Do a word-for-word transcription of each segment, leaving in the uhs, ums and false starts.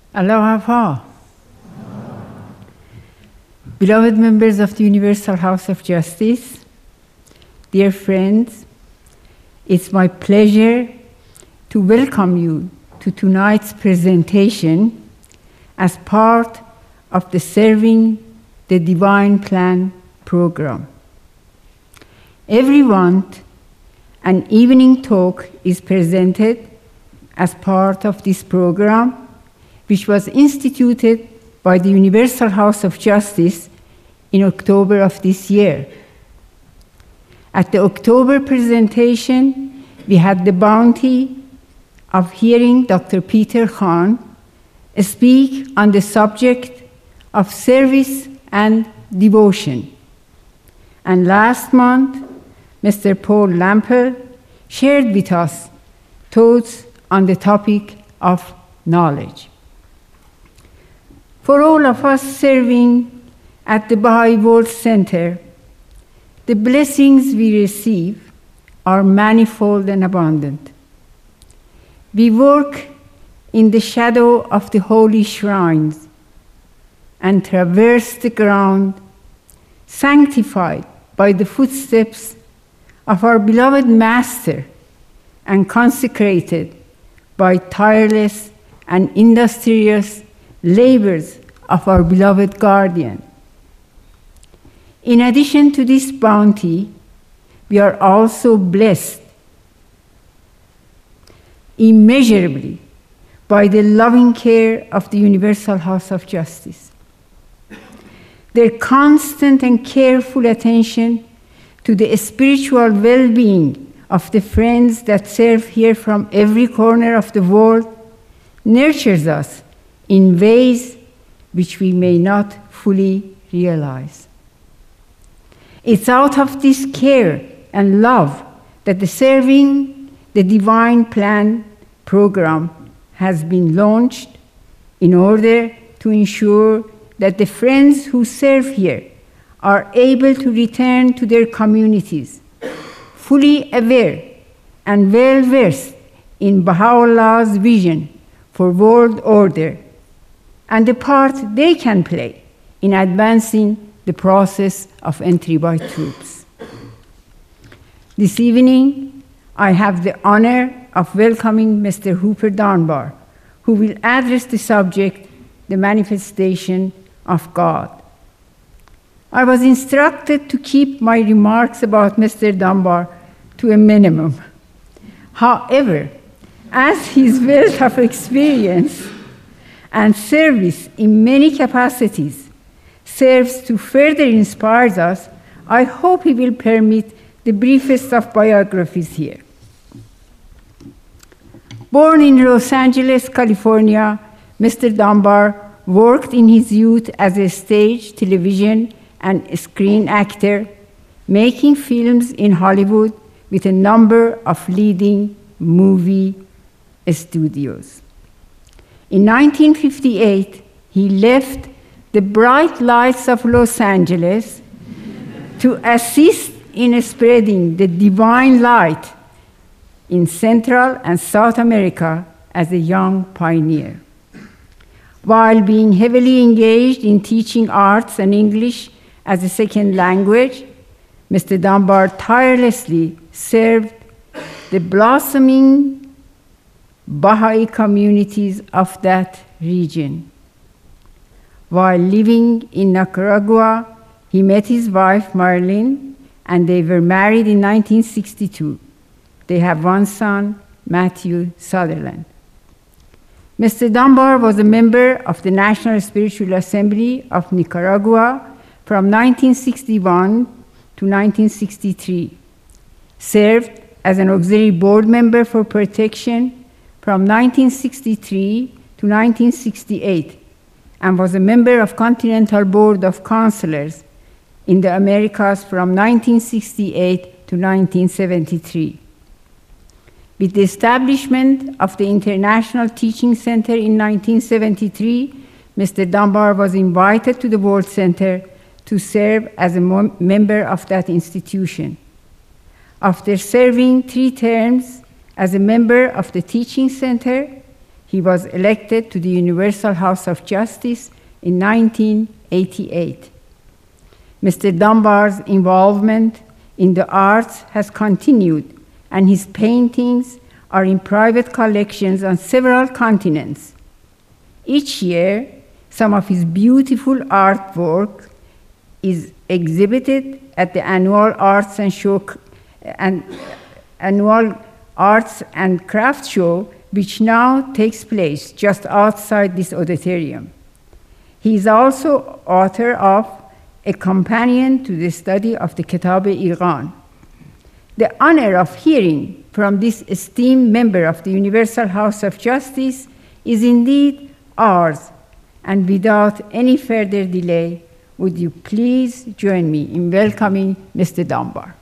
Aloha. Beloved members of the Universal House of Justice, dear friends, it's my pleasure to welcome you to tonight's presentation as part of the Serving the Divine Plan program. Every month, an evening talk is presented as part of this program, which was instituted by the Universal House of Justice in October of this year. At the October presentation, we had the bounty of hearing Doctor Peter Khan speak on the subject of service and devotion. And last month, Mister Paul Lampel shared with us thoughts on the topic of knowledge. For all of us serving at the Baha'i World Center, the blessings we receive are manifold and abundant. We work in the shadow of the holy shrines and traverse the ground sanctified by the footsteps of our beloved Master and consecrated by tireless and industrious labors of our beloved guardian. In addition to this bounty, we are also blessed immeasurably by the loving care of the Universal House of Justice. Their constant and careful attention to the spiritual well-being of the friends that serve here from every corner of the world nurtures us in ways which we may not fully realize. It's out of this care and love that the Serving the Divine Plan program has been launched in order to ensure that the friends who serve here are able to return to their communities fully aware and well-versed in Baha'u'llah's vision for world order and the part they can play in advancing the process of entry by troops. This evening, I have the honor of welcoming Mister Hooper Dunbar, who will address the subject, the manifestation of God. I was instructed to keep my remarks about Mister Dunbar to a minimum. However, as his wealth of experience and service in many capacities serves to further inspire us, I hope he will permit the briefest of biographies here. Born in Los Angeles, California, Mister Dunbar worked in his youth as a stage, television, and screen actor, making films in Hollywood with a number of leading movie studios. In nineteen fifty-eight, he left the bright lights of Los Angeles to assist in spreading the divine light in Central and South America as a young pioneer. While being heavily engaged in teaching arts and English as a second language, Mister Dunbar tirelessly served the blossoming Baha'i communities of that region. While living in Nicaragua, he met his wife, Marilyn, and they were married in nineteen sixty-two. They have one son, Matthew Sutherland. Mister Dunbar was a member of the National Spiritual Assembly of Nicaragua from nineteen sixty-one to nineteen sixty-three, served as an auxiliary board member for protection from nineteen sixty-three to nineteen sixty-eight, and was a member of Continental Board of Counselors in the Americas from nineteen sixty-eight to nineteen seventy-three. With the establishment of the International Teaching Center in nineteen seventy-three, Mister Dunbar was invited to the World Center to serve as a member of that institution. After serving three terms as a member of the Teaching Center, He was elected to the Universal House of Justice in nineteen eighty-eight. Mister Dunbar's involvement in the arts has continued, and his paintings are in private collections on several continents. Each year, some of his beautiful artwork is exhibited at the annual Arts and Show and annual Arts and Crafts Show, which now takes place just outside this auditorium. He is also author of A Companion to the Study of the Kitab-e-Iran. The honor of hearing from this esteemed member of the Universal House of Justice is indeed ours, and without any further delay, would you please join me in welcoming Mister Dunbar.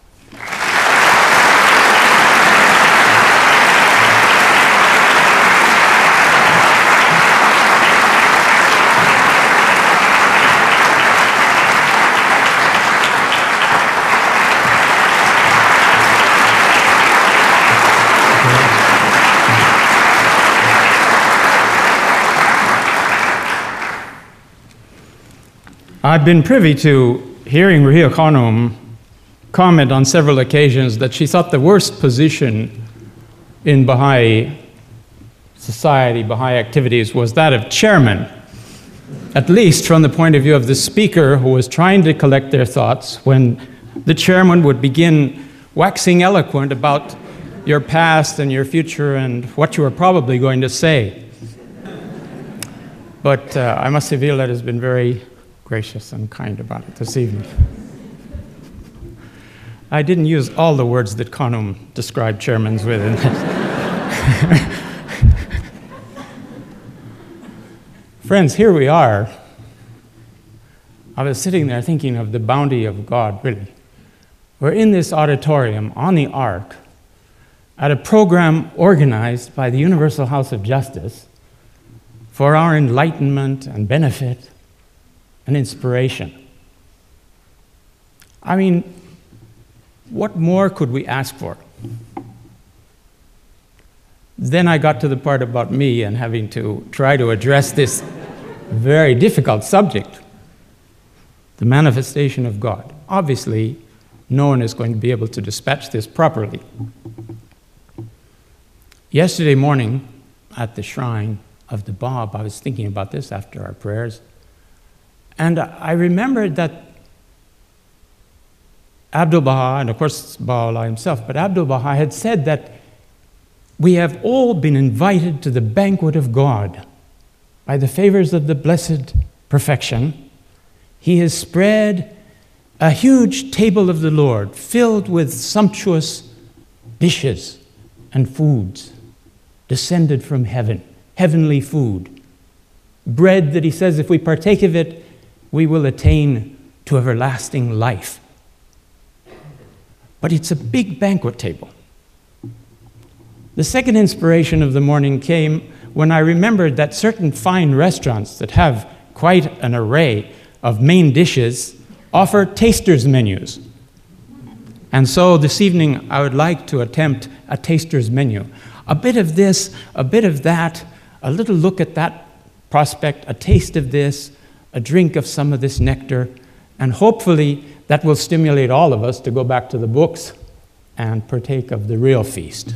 I've been privy to hearing Ruhiyya Khanum comment on several occasions that she thought the worst position in Baha'i society, Baha'i activities, was that of chairman, at least from the point of view of the speaker who was trying to collect their thoughts when the chairman would begin waxing eloquent about your past and your future and what you were probably going to say. But uh, I must say Violet has been very gracious and kind about it this evening. I didn't use all the words that Khanum described chairmans with. Friends, here we are. I was sitting there thinking of the bounty of God, really. We're in this auditorium on the Ark at a program organized by the Universal House of Justice for our enlightenment and benefit and inspiration. I mean, what more could we ask for? Then I got to the part about me and having to try to address this very difficult subject, the manifestation of God. Obviously, no one is going to be able to dispatch this properly. Yesterday morning at the shrine of the Bab, I was thinking about this after our prayers, and I remembered that Abdu'l-Baha, and of course Baha'u'llah himself, but Abdu'l-Baha had said that we have all been invited to the banquet of God. By the favors of the Blessed Perfection, He has spread a huge table of the Lord filled with sumptuous dishes and foods descended from heaven, heavenly food. Bread that He says if we partake of it, we will attain to everlasting life. But it's a big banquet table. The second inspiration of the morning came when I remembered that certain fine restaurants that have quite an array of main dishes offer tasters' menus. And so this evening I would like to attempt a taster's menu. A bit of this, a bit of that, a little look at that prospect, a taste of this, a drink of some of this nectar, and hopefully that will stimulate all of us to go back to the books and partake of the real feast.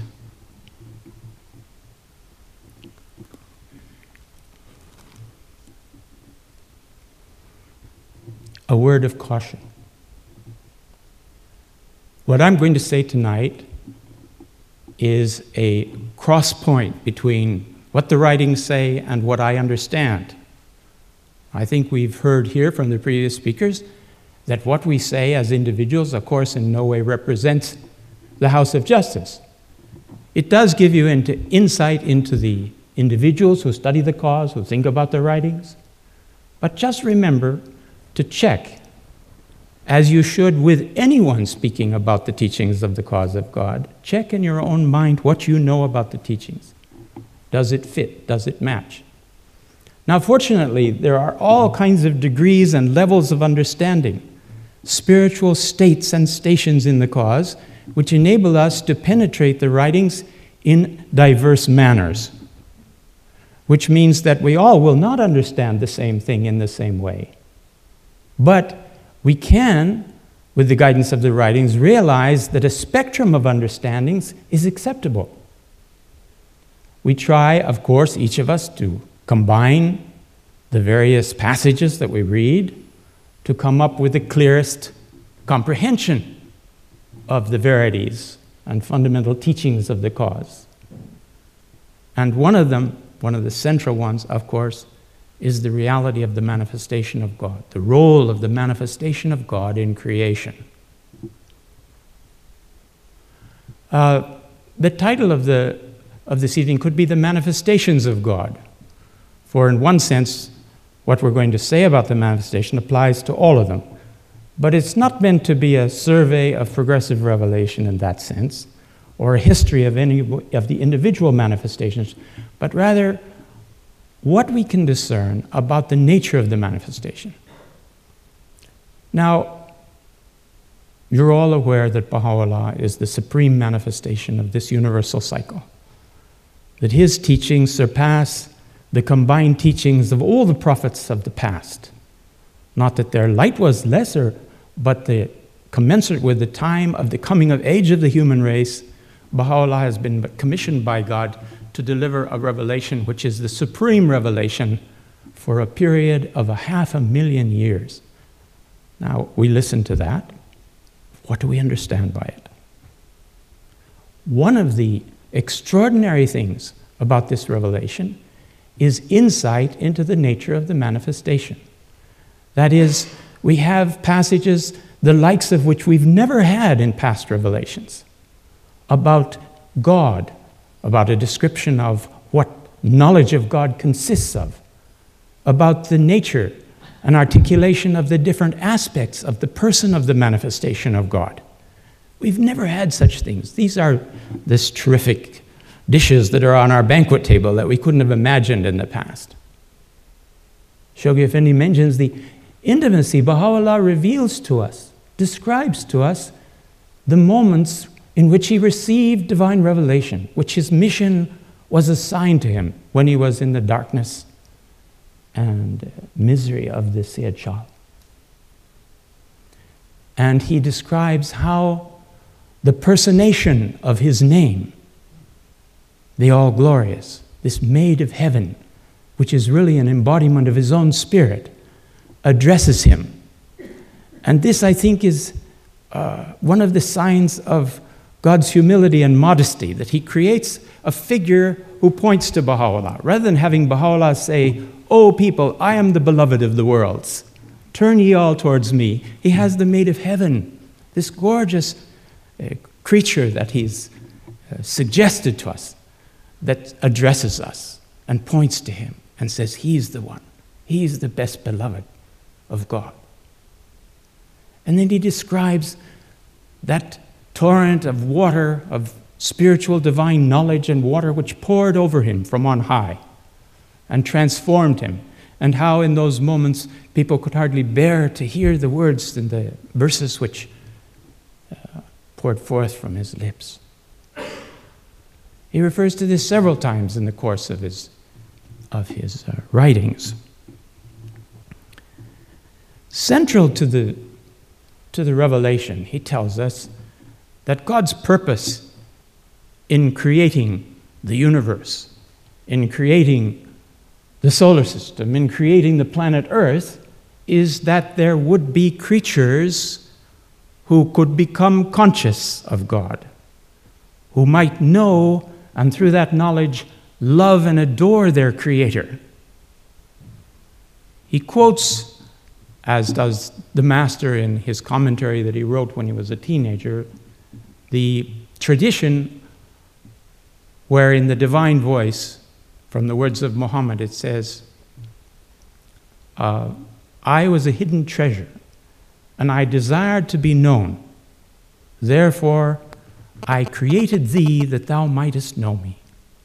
A word of caution. What I'm going to say tonight is a cross point between what the writings say and what I understand. I think we've heard here from the previous speakers that what we say as individuals, of course, in no way represents the House of Justice. It does give you into insight into the individuals who study the cause, who think about the writings. But just remember to check, as you should with anyone speaking about the teachings of the cause of God, check in your own mind what you know about the teachings. Does it fit? Does it match? Now, fortunately, there are all kinds of degrees and levels of understanding, spiritual states and stations in the cause, which enable us to penetrate the writings in diverse manners. which means that we all will not understand the same thing in the same way. But we can, with the guidance of the writings, realize that a spectrum of understandings is acceptable. We try, of course, each of us to combine the various passages that we read to come up with the clearest comprehension of the verities and fundamental teachings of the cause. And one of them, one of the central ones, of course, is the reality of the manifestation of God, the role of the manifestation of God in creation. Uh, the title of, the, of this evening could be The Manifestations of God, for in one sense, what we're going to say about the manifestation applies to all of them. But it's not meant to be a survey of progressive revelation in that sense, or a history of any of the individual manifestations, but rather what we can discern about the nature of the manifestation. Now, you're all aware that Baha'u'llah is the supreme manifestation of this universal cycle, that his teachings surpass the combined teachings of all the prophets of the past. Not that their light was lesser, but the commensurate with the time of the coming of age of the human race, Baha'u'llah has been commissioned by God to deliver a revelation which is the supreme revelation for a period of a half a million years. Now, we listen to that. What do we understand by it? One of the extraordinary things about this revelation is insight into the nature of the manifestation. That is, we have passages the likes of which we've never had in past revelations about God, about a description of what knowledge of God consists of, about the nature and articulation of the different aspects of the person of the manifestation of God. We've never had such things. These are this terrific dishes that are on our banquet table that we couldn't have imagined in the past. Shoghi Effendi mentions the intimacy Baha'u'llah reveals to us, describes to us the moments in which he received divine revelation, which his mission was assigned to him when he was in the darkness and misery of the Sayyid Shah. And he describes how the personation of his name, the All-Glorious, this Maid of Heaven, which is really an embodiment of his own spirit, addresses him. And this, I think, is uh, one of the signs of God's humility and modesty, that he creates a figure who points to Baha'u'llah. Rather than having Baha'u'llah say, "O people, I am the beloved of the worlds. Turn ye all towards me." He has the Maid of Heaven, this gorgeous uh, creature that he's uh, suggested to us, that addresses us and points to him and says, he's the one. He's the best beloved of God. And then he describes that torrent of water, of spiritual divine knowledge and water which poured over him from on high and transformed him, and how in those moments people could hardly bear to hear the words and the verses which uh, poured forth from his lips. He refers to this several times in the course of his, of his uh, writings. Central to the, to the revelation, he tells us that God's purpose in creating the universe, in creating the solar system, in creating the planet Earth, is that there would be creatures who could become conscious of God, who might know, and through that knowledge, love and adore their Creator. He quotes, as does the Master in his commentary that he wrote when he was a teenager, the tradition where in the divine voice, from the words of Muhammad, it says, uh, I was a hidden treasure, and I desired to be known. Therefore, I created thee that thou mightest know me.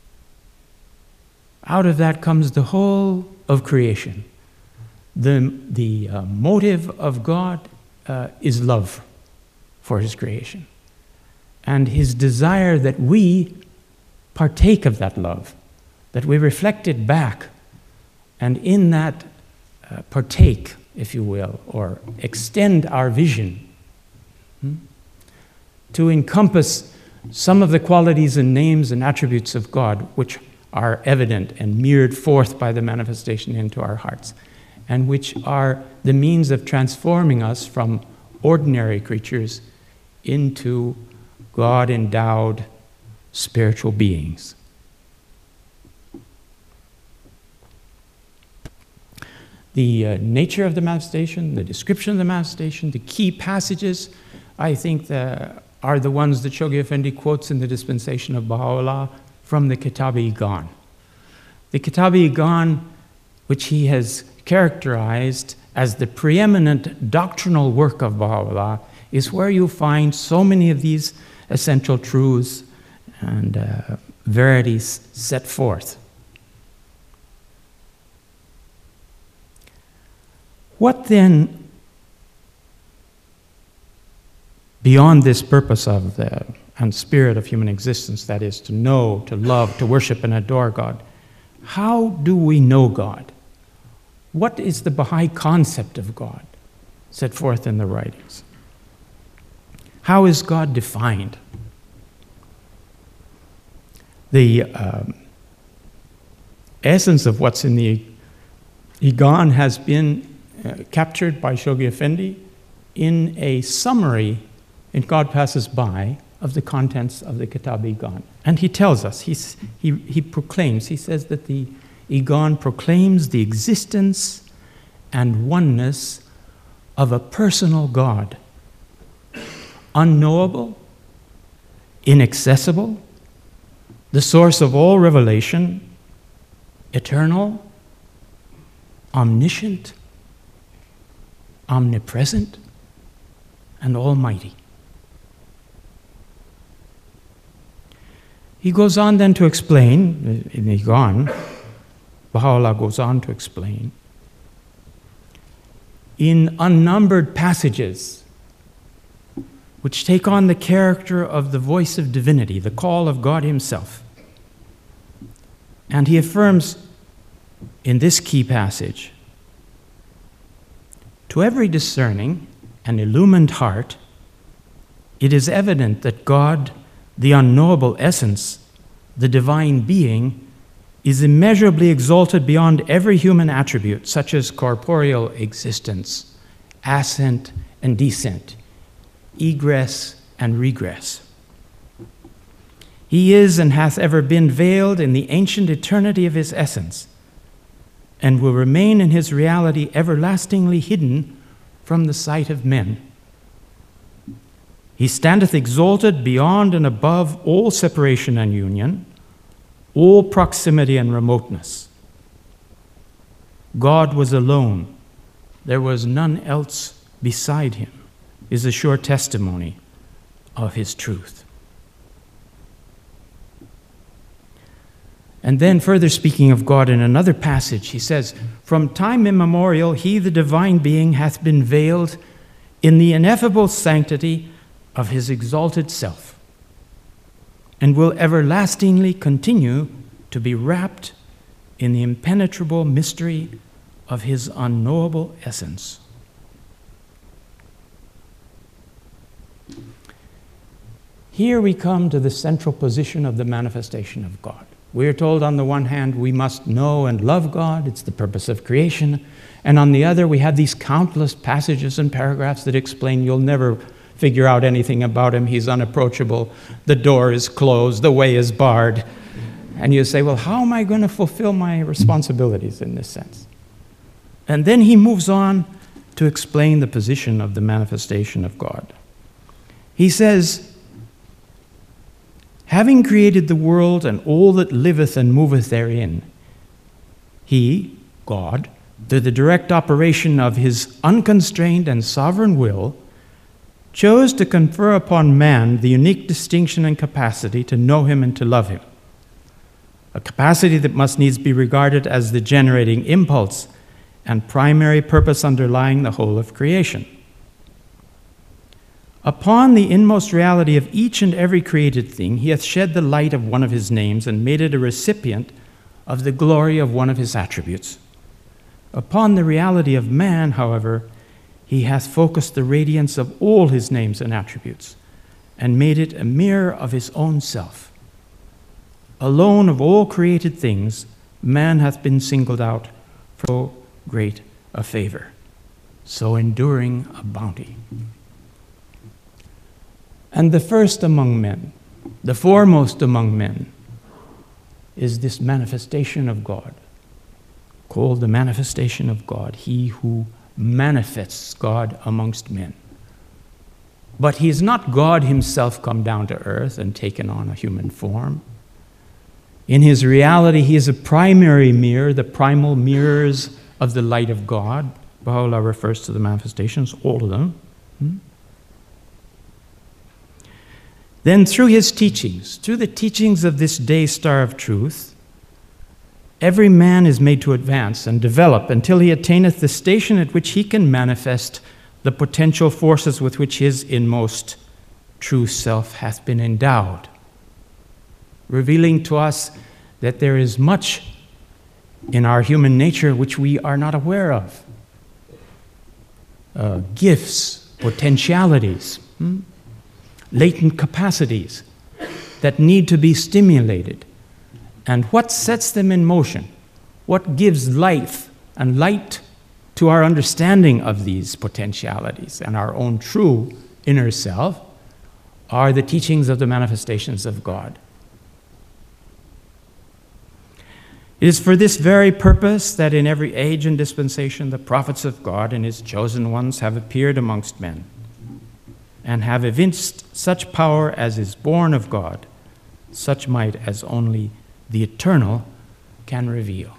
Out of that comes the whole of creation. The, the uh, motive of God uh, is love for his creation, and his desire that we partake of that love, that we reflect it back and in that uh, partake, if you will, or extend our vision hmm, to encompass some of the qualities and names and attributes of God which are evident and mirrored forth by the manifestation into our hearts, and which are the means of transforming us from ordinary creatures into God-endowed spiritual beings. The uh, nature of the manifestation, the description of the manifestation, the key passages, I think the, are the ones that Shoghi Effendi quotes in the dispensation of Baha'u'llah from the Kitab-i-Iqan. The Kitab-i-Iqan, which he has characterized as the preeminent doctrinal work of Baha'u'llah, is where you find so many of these essential truths and uh, verities set forth. What then, beyond this purpose of the and spirit of human existence, that is to know, to love, to worship and adore God, how do we know God? What is the Baha'i concept of God set forth in the writings? How is God defined? The um, essence of what's in the Iqan has been uh, captured by Shoghi Effendi in a summary in God Passes By of the contents of the Kitab-i-Iqan. And he tells us, he's, he, he proclaims, he says that the Iqan proclaims the existence and oneness of a personal God, unknowable, inaccessible, the source of all revelation, eternal, omniscient, omnipresent, and almighty. He goes on then to explain, in the Iqan, Baha'u'llah goes on to explain, in unnumbered passages which take on the character of the voice of divinity, the call of God himself. And he affirms in this key passage, to every discerning and illumined heart, it is evident that God, the unknowable essence, the divine being, is immeasurably exalted beyond every human attribute, such as corporeal existence, ascent and descent, egress and regress. He is and hath ever been veiled in the ancient eternity of his essence, and will remain in his reality everlastingly hidden from the sight of men. He standeth exalted beyond and above all separation and union, all proximity and remoteness. God was alone. There was none else beside him, is a sure testimony of his truth. And then further speaking of God in another passage, he says, from time immemorial, he, the divine being, hath been veiled in the ineffable sanctity of his exalted self, and will everlastingly continue to be wrapped in the impenetrable mystery of his unknowable essence. Here we come to the central position of the manifestation of God. We are told on the one hand we must know and love God, it's the purpose of creation, and on the other we have these countless passages and paragraphs that explain you'll never figure out anything about him, he's unapproachable, the door is closed, the way is barred. And you say, well, how am I going to fulfill my responsibilities in this sense? And then he moves on to explain the position of the manifestation of God. He says, having created the world and all that liveth and moveth therein, he, God, through the direct operation of his unconstrained and sovereign will, chose to confer upon man the unique distinction and capacity to know him and to love him, a capacity that must needs be regarded as the generating impulse and primary purpose underlying the whole of creation. Upon the inmost reality of each and every created thing, he hath shed the light of one of his names and made it a recipient of the glory of one of his attributes. Upon the reality of man, however, he hath focused the radiance of all his names and attributes, and made it a mirror of his own self. Alone of all created things, man hath been singled out for so great a favor, so enduring a bounty. And the first among men, the foremost among men, is this manifestation of God, called the manifestation of God, he who manifests God amongst men. But he is not God himself come down to earth and taken on a human form. In his reality, he is a primary mirror, the primal mirrors of the light of God. Baha'u'llah refers to the manifestations, all of them. Hmm? Then through his teachings, through the teachings of this day star of truth, every man is made to advance and develop until he attaineth the station at which he can manifest the potential forces with which his inmost true self hath been endowed, revealing to us that there is much in our human nature which we are not aware of. Uh, gifts, potentialities, hmm? latent capacities that need to be stimulated. And what sets them in motion, what gives life and light to our understanding of these potentialities and our own true inner self, are the teachings of the manifestations of God. It is for this very purpose that in every age and dispensation the prophets of God and his chosen ones have appeared amongst men, and have evinced such power as is born of God, such might as only the eternal can reveal.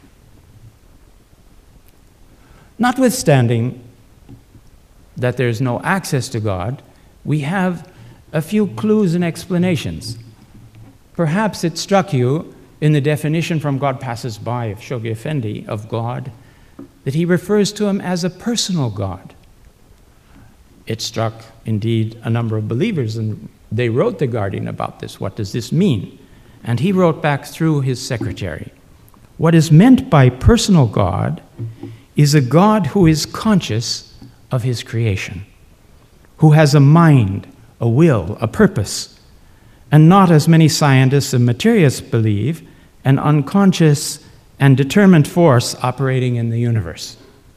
Notwithstanding that there is no access to God, we have a few clues and explanations. Perhaps it struck you in the definition from God Passes By of Shoghi Effendi of God that he refers to him as a personal God. It struck, indeed, a number of believers, and they wrote the Guardian about this. What does this mean? And he wrote back through his secretary, what is meant by personal God is a God who is conscious of his creation, who has a mind, a will, a purpose, and not, as many scientists and materialists believe, an unconscious and determined force operating in the universe.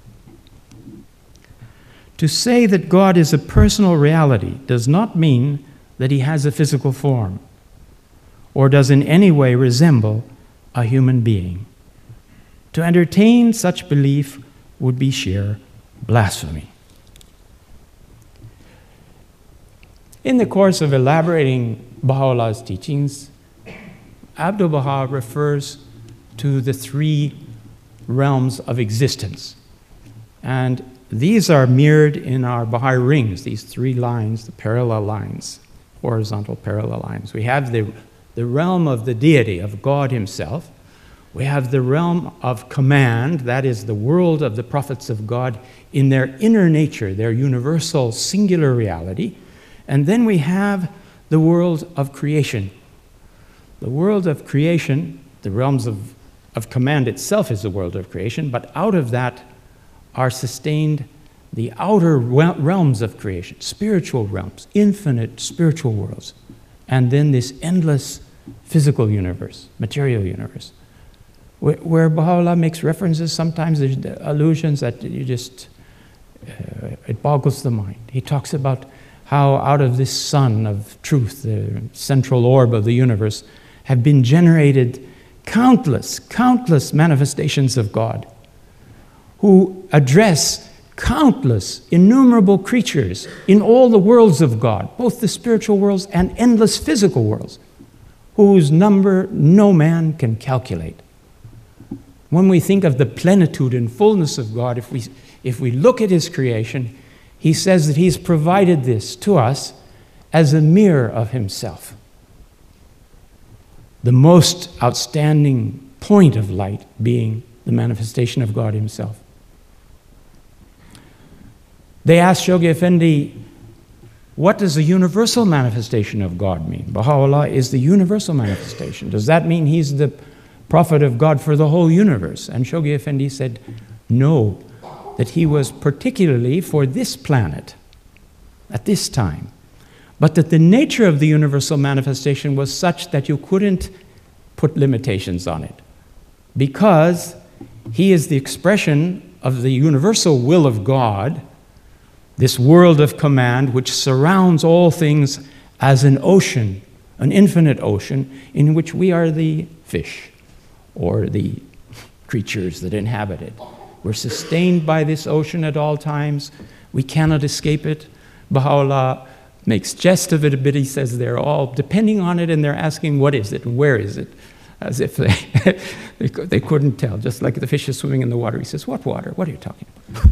To say that God is a personal reality does not mean that he has a physical form or does in any way resemble a human being. To entertain such belief would be sheer blasphemy. In the course of elaborating Baha'u'llah's teachings, Abdu'l-Baha refers to the three realms of existence. And these are mirrored in our Baha'i rings, these three lines, the parallel lines, horizontal parallel lines. We have the, the realm of the deity, of God himself. We have the realm of command, that is the world of the prophets of God in their inner nature, their universal singular reality. And then we have the world of creation. The world of creation, the realms of, of command itself is the world of creation, but out of that are sustained the outer realms of creation, spiritual realms, infinite spiritual worlds, and then this endless physical universe, material universe, where, where Baha'u'llah makes references, sometimes there's allusions that you just, uh, it boggles the mind. He talks about how out of this sun of truth, the central orb of the universe, have been generated countless, countless manifestations of God who address countless, innumerable creatures in all the worlds of God, both the spiritual worlds and endless physical worlds, whose number no man can calculate. When we think of the plenitude and fullness of God, if we, if we look at his creation, he says that he's provided this to us as a mirror of himself. The most outstanding point of light being the manifestation of God himself. They asked Shoghi Effendi, what does the universal manifestation of God mean? Baha'u'llah is the universal manifestation. Does that mean he's the prophet of God for the whole universe. And Shoghi Effendi said, no, that he was particularly for this planet at this time, but that the nature of the universal manifestation was such that you couldn't put limitations on it, because he is the expression of the universal will of God, this world of command which surrounds all things as an ocean, an infinite ocean, in which we are the fish or the creatures that inhabit it. We're sustained by this ocean at all times. We cannot escape it. Baha'u'llah makes jest of it a bit. He says they're all depending on it, and they're asking, what is it and where is it? As if they, they, they couldn't tell, just like the fish is swimming in the water. He says, what water? What are you talking about?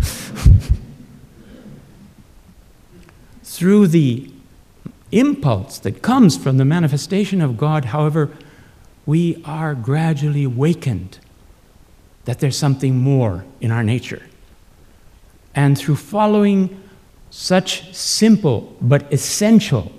Through the impulse that comes from the manifestation of God, however, we are gradually awakened that there's something more in our nature. And through following such simple but essential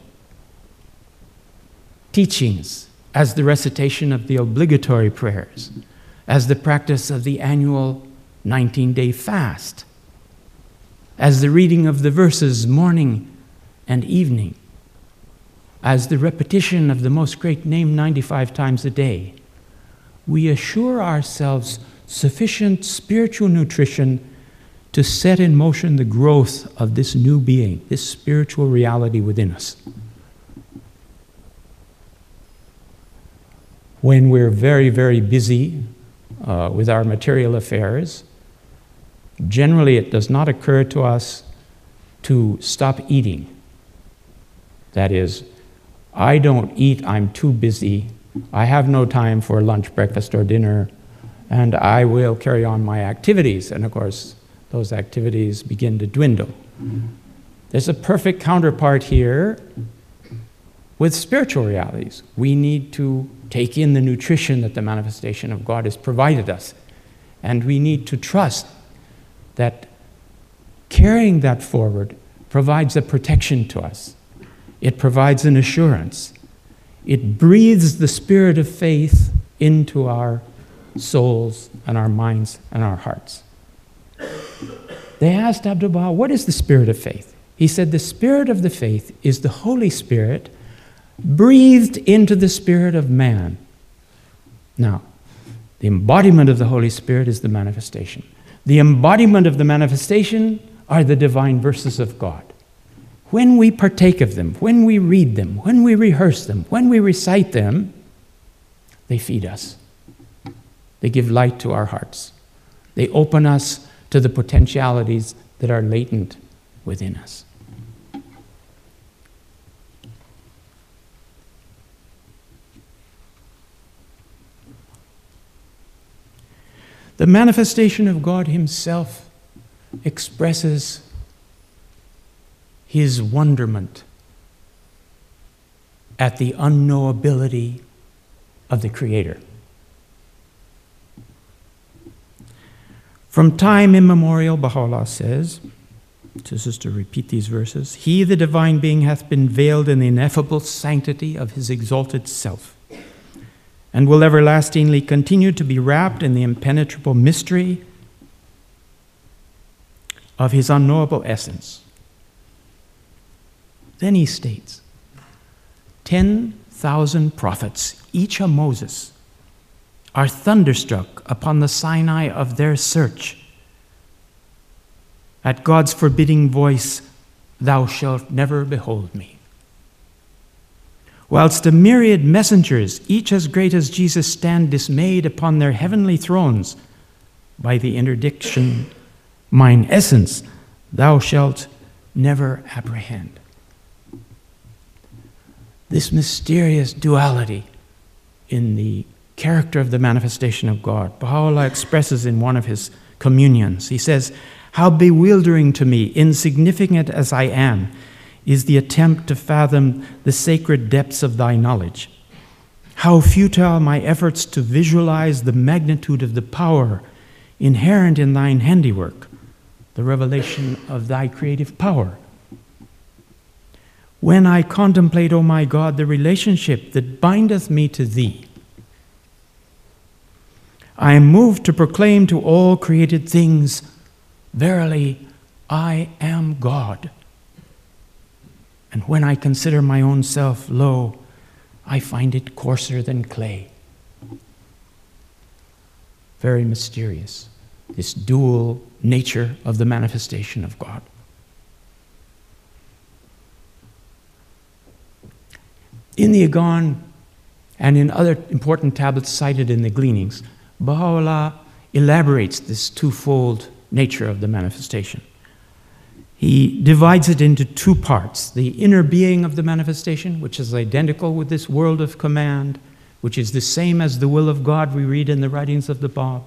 teachings as the recitation of the obligatory prayers, as the practice of the annual nineteen-day fast, as the reading of the verses morning and evening, as the repetition of the Most Great Name ninety-five times a day, we assure ourselves sufficient spiritual nutrition to set in motion the growth of this new being, this spiritual reality within us. When we're very, very busy uh, with our material affairs, generally it does not occur to us to stop eating. That is, I don't eat, I'm too busy, I have no time for lunch, breakfast, or dinner, and I will carry on my activities. And of course, those activities begin to dwindle. There's a perfect counterpart here with spiritual realities. We need to take in the nutrition that the manifestation of God has provided us. And we need to trust that carrying that forward provides a protection to us. It provides an assurance. It breathes the spirit of faith into our souls and our minds and our hearts. They asked Abdu'l-Baha, what is the spirit of faith? He said, the spirit of the faith is the Holy Spirit breathed into the spirit of man. Now, the embodiment of the Holy Spirit is the manifestation. The embodiment of the manifestation are the divine verses of God. When we partake of them, when we read them, when we rehearse them, when we recite them, they feed us. They give light to our hearts. They open us to the potentialities that are latent within us. The manifestation of God Himself expresses His wonderment at the unknowability of the Creator. From time immemorial, Baha'u'llah says, this is to repeat these verses, He, the divine being, hath been veiled in the ineffable sanctity of His exalted self, and will everlastingly continue to be wrapped in the impenetrable mystery of His unknowable essence. Then he states, ten thousand prophets, each a Moses, are thunderstruck upon the Sinai of their search at God's forbidding voice, thou shalt never behold me. Whilst a myriad messengers, each as great as Jesus, stand dismayed upon their heavenly thrones by the interdiction, mine essence, thou shalt never apprehend. This mysterious duality in the character of the manifestation of God, Baha'u'llah expresses in one of his communions. He says, how bewildering to me, insignificant as I am, is the attempt to fathom the sacred depths of thy knowledge. How futile my efforts to visualize the magnitude of the power inherent in thine handiwork, the revelation of thy creative power. When I contemplate, O my God, the relationship that bindeth me to thee, I am moved to proclaim to all created things, verily, I am God. And when I consider my own self, lo, I find it coarser than clay. Very mysterious, this dual nature of the manifestation of God. In the Agon and in other important tablets cited in the Gleanings, Baha'u'llah elaborates this twofold nature of the manifestation. He divides it into two parts: the inner being of the manifestation, which is identical with this world of command, which is the same as the will of God we read in the writings of the Bab,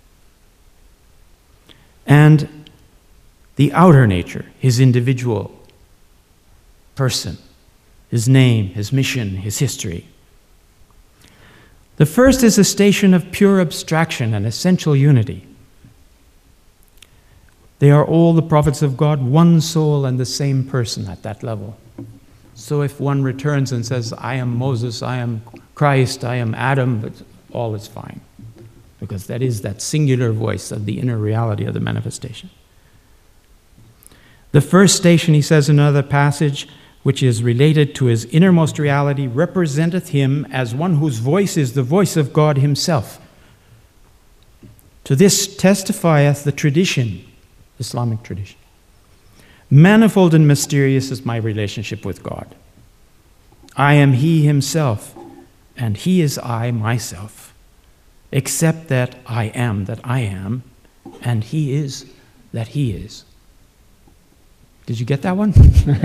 and the outer nature, his individual person, his name, his mission, his history. The first is a station of pure abstraction and essential unity. They are all the prophets of God, one soul and the same person at that level. So if one returns and says, I am Moses, I am Christ, I am Adam, but all is fine. Because that is that singular voice of the inner reality of the manifestation. The first station, he says in another passage, which is related to his innermost reality, representeth him as one whose voice is the voice of God himself. To this testifieth the tradition, Islamic tradition. Manifold and mysterious is my relationship with God. I am he himself, and he is I myself, except that I am that I am, and he is that he is. Did you get that one?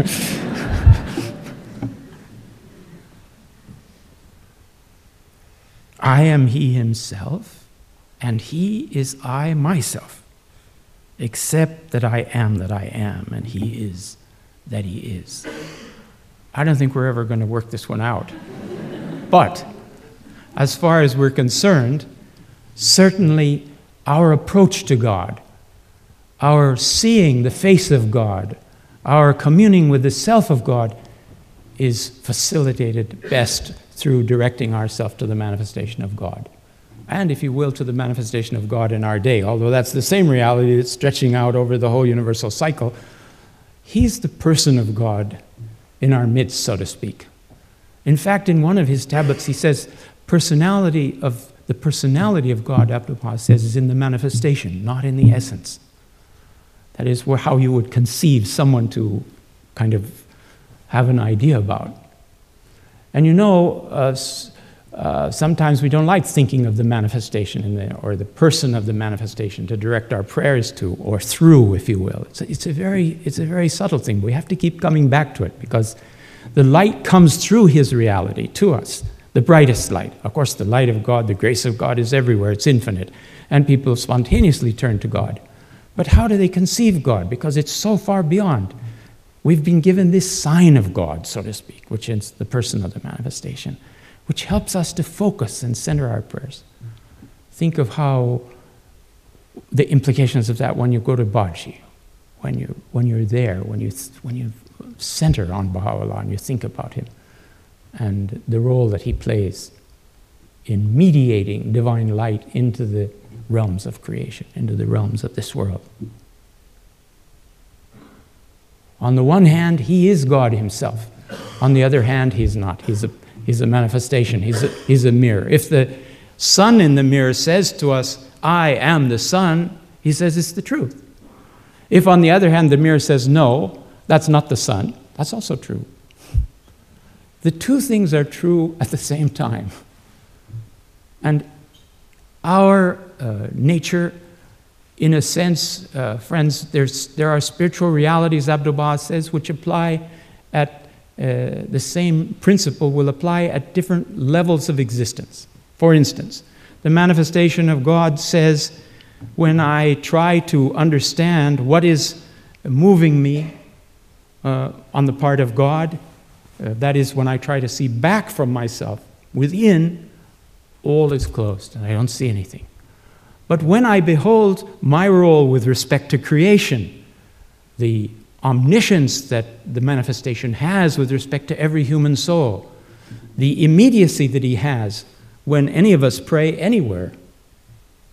I am he himself, and he is I myself, except that I am that I am, and he is that he is. I don't think we're ever going to work this one out. But as far as we're concerned, certainly our approach to God, our seeing the face of God, our communing with the self of God is facilitated best through directing ourselves to the manifestation of God. And, if you will, to the manifestation of God in our day, although that's the same reality that's stretching out over the whole universal cycle. He's the person of God in our midst, so to speak. In fact, in one of his tablets, he says, personality of the personality of God, Abdu'l-Baha says, is in the manifestation, not in the essence. That is how you would conceive someone to kind of have an idea about. And you know, uh, uh, sometimes we don't like thinking of the manifestation in the, or the person of the manifestation to direct our prayers to, or through, if you will. It's a, it's a very, it's a very subtle thing. We have to keep coming back to it because the light comes through his reality to us, the brightest light. Of course, the light of God, the grace of God is everywhere. It's infinite. And people spontaneously turn to God. But how do they conceive God? Because it's so far beyond. We've been given this sign of God, so to speak, which is the person of the manifestation, which helps us to focus and center our prayers. Think of how the implications of that when you go to Baji, when you when you're there, when you when you center on Baha'u'llah and you think about him, and the role that he plays in mediating divine light into the realms of creation, into the realms of this world. On the one hand, he is God himself. On the other hand, he's not. He's a, he's a manifestation. He's a, he's a mirror. If the sun in the mirror says to us, I am the sun, he says it's the truth. If, on the other hand, the mirror says, no, that's not the sun, that's also true. The two things are true at the same time. And our uh, nature, in a sense, uh, friends, there's, there are spiritual realities, Abdu'l-Baha says, which apply at uh, the same principle will apply at different levels of existence. For instance, the manifestation of God says, when I try to understand what is moving me uh, on the part of God, uh, that is when I try to see back from myself, within, all is closed and I don't see anything. But when I behold my role with respect to creation, the omniscience that the manifestation has with respect to every human soul, the immediacy that he has when any of us pray anywhere,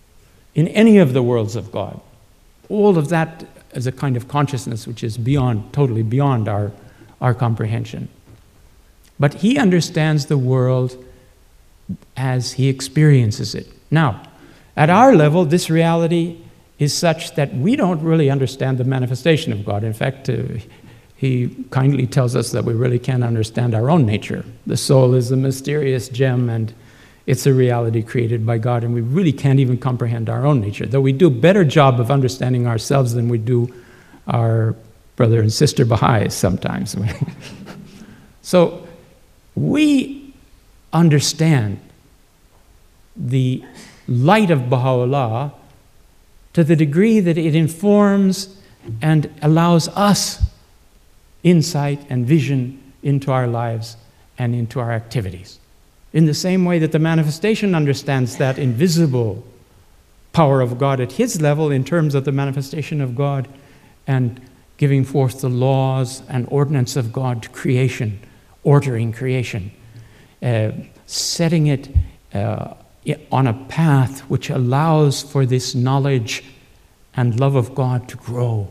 in any of the worlds of God. All of that is a kind of consciousness which is beyond, totally beyond our, our comprehension. But he understands the world as he experiences it. Now, at our level, this reality is such that we don't really understand the manifestation of God. In fact, uh, he kindly tells us that we really can't understand our own nature. The soul is a mysterious gem, and it's a reality created by God, and we really can't even comprehend our own nature, though we do a better job of understanding ourselves than we do our brother and sister Baha'is sometimes. So we understand the light of Baha'u'llah to the degree that it informs and allows us insight and vision into our lives and into our activities. In the same way that the manifestation understands that invisible power of God at his level in terms of the manifestation of God and giving forth the laws and ordinance of God to creation, ordering creation, uh, setting it uh, on a path which allows for this knowledge and love of God to grow.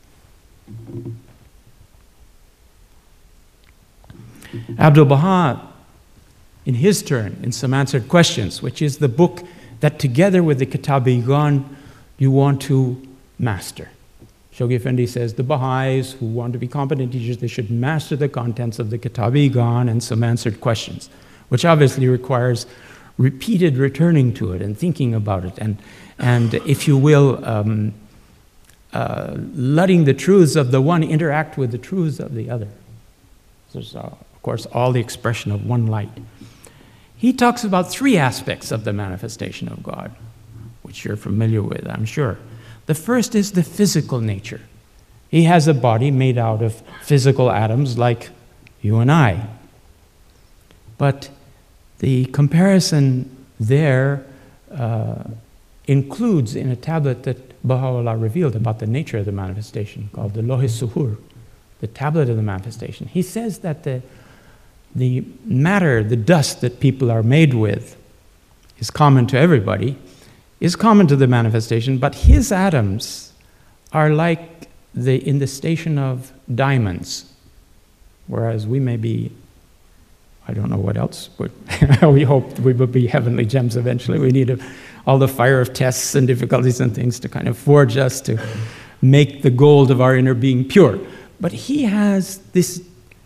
Abdu'l-Baha, in his turn, in Some Answered Questions, which is the book that together with the Kitab-i-Iqan you want to master. Shoghi Effendi says the Baha'is who want to be competent teachers, they should master the contents of the Kitab-i-Iqan and Some Answered Questions, which obviously requires repeated returning to it and thinking about it, and, and if you will, um, uh, letting the truths of the one interact with the truths of the other. So there's, uh, of course, all the expression of one light. He talks about three aspects of the manifestation of God, which you're familiar with, I'm sure. The first is the physical nature. He has a body made out of physical atoms like you and I. But the comparison there uh, includes in a tablet that Baha'u'llah revealed about the nature of the manifestation, called the Loh-i-Suhur, the tablet of the manifestation. He says that the, the matter, the dust that people are made with, is common to everybody, is common to the manifestation, but his atoms are like the, in the station of diamonds, whereas we may be, I don't know what else, but we hope we will be heavenly gems eventually. We need a, all the fire of tests and difficulties and things to kind of forge us to make the gold of our inner being pure. But he has this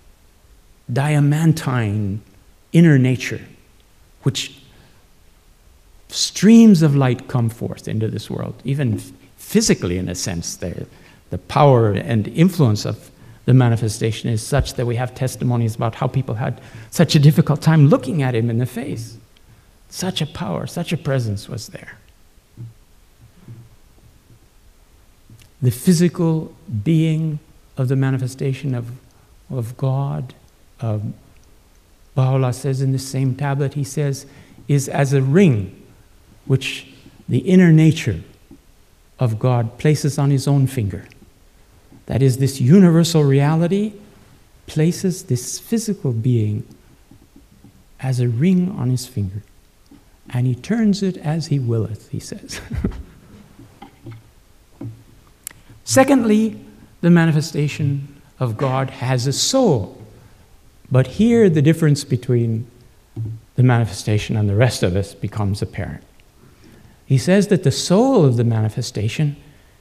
diamantine inner nature, which streams of light come forth into this world, even physically in a sense. The, the power and influence of the manifestation is such that we have testimonies about how people had such a difficult time looking at him in the face. Such a power, such a presence was there. The physical being of the manifestation of, of God, um, Baha'u'llah says in the same tablet, he says, is as a ring which the inner nature of God places on his own finger. That is, this universal reality places this physical being as a ring on his finger, and he turns it as he willeth, he says. Secondly, the manifestation of God has a soul. But here the difference between the manifestation and the rest of us becomes apparent. He says that the soul of the manifestation,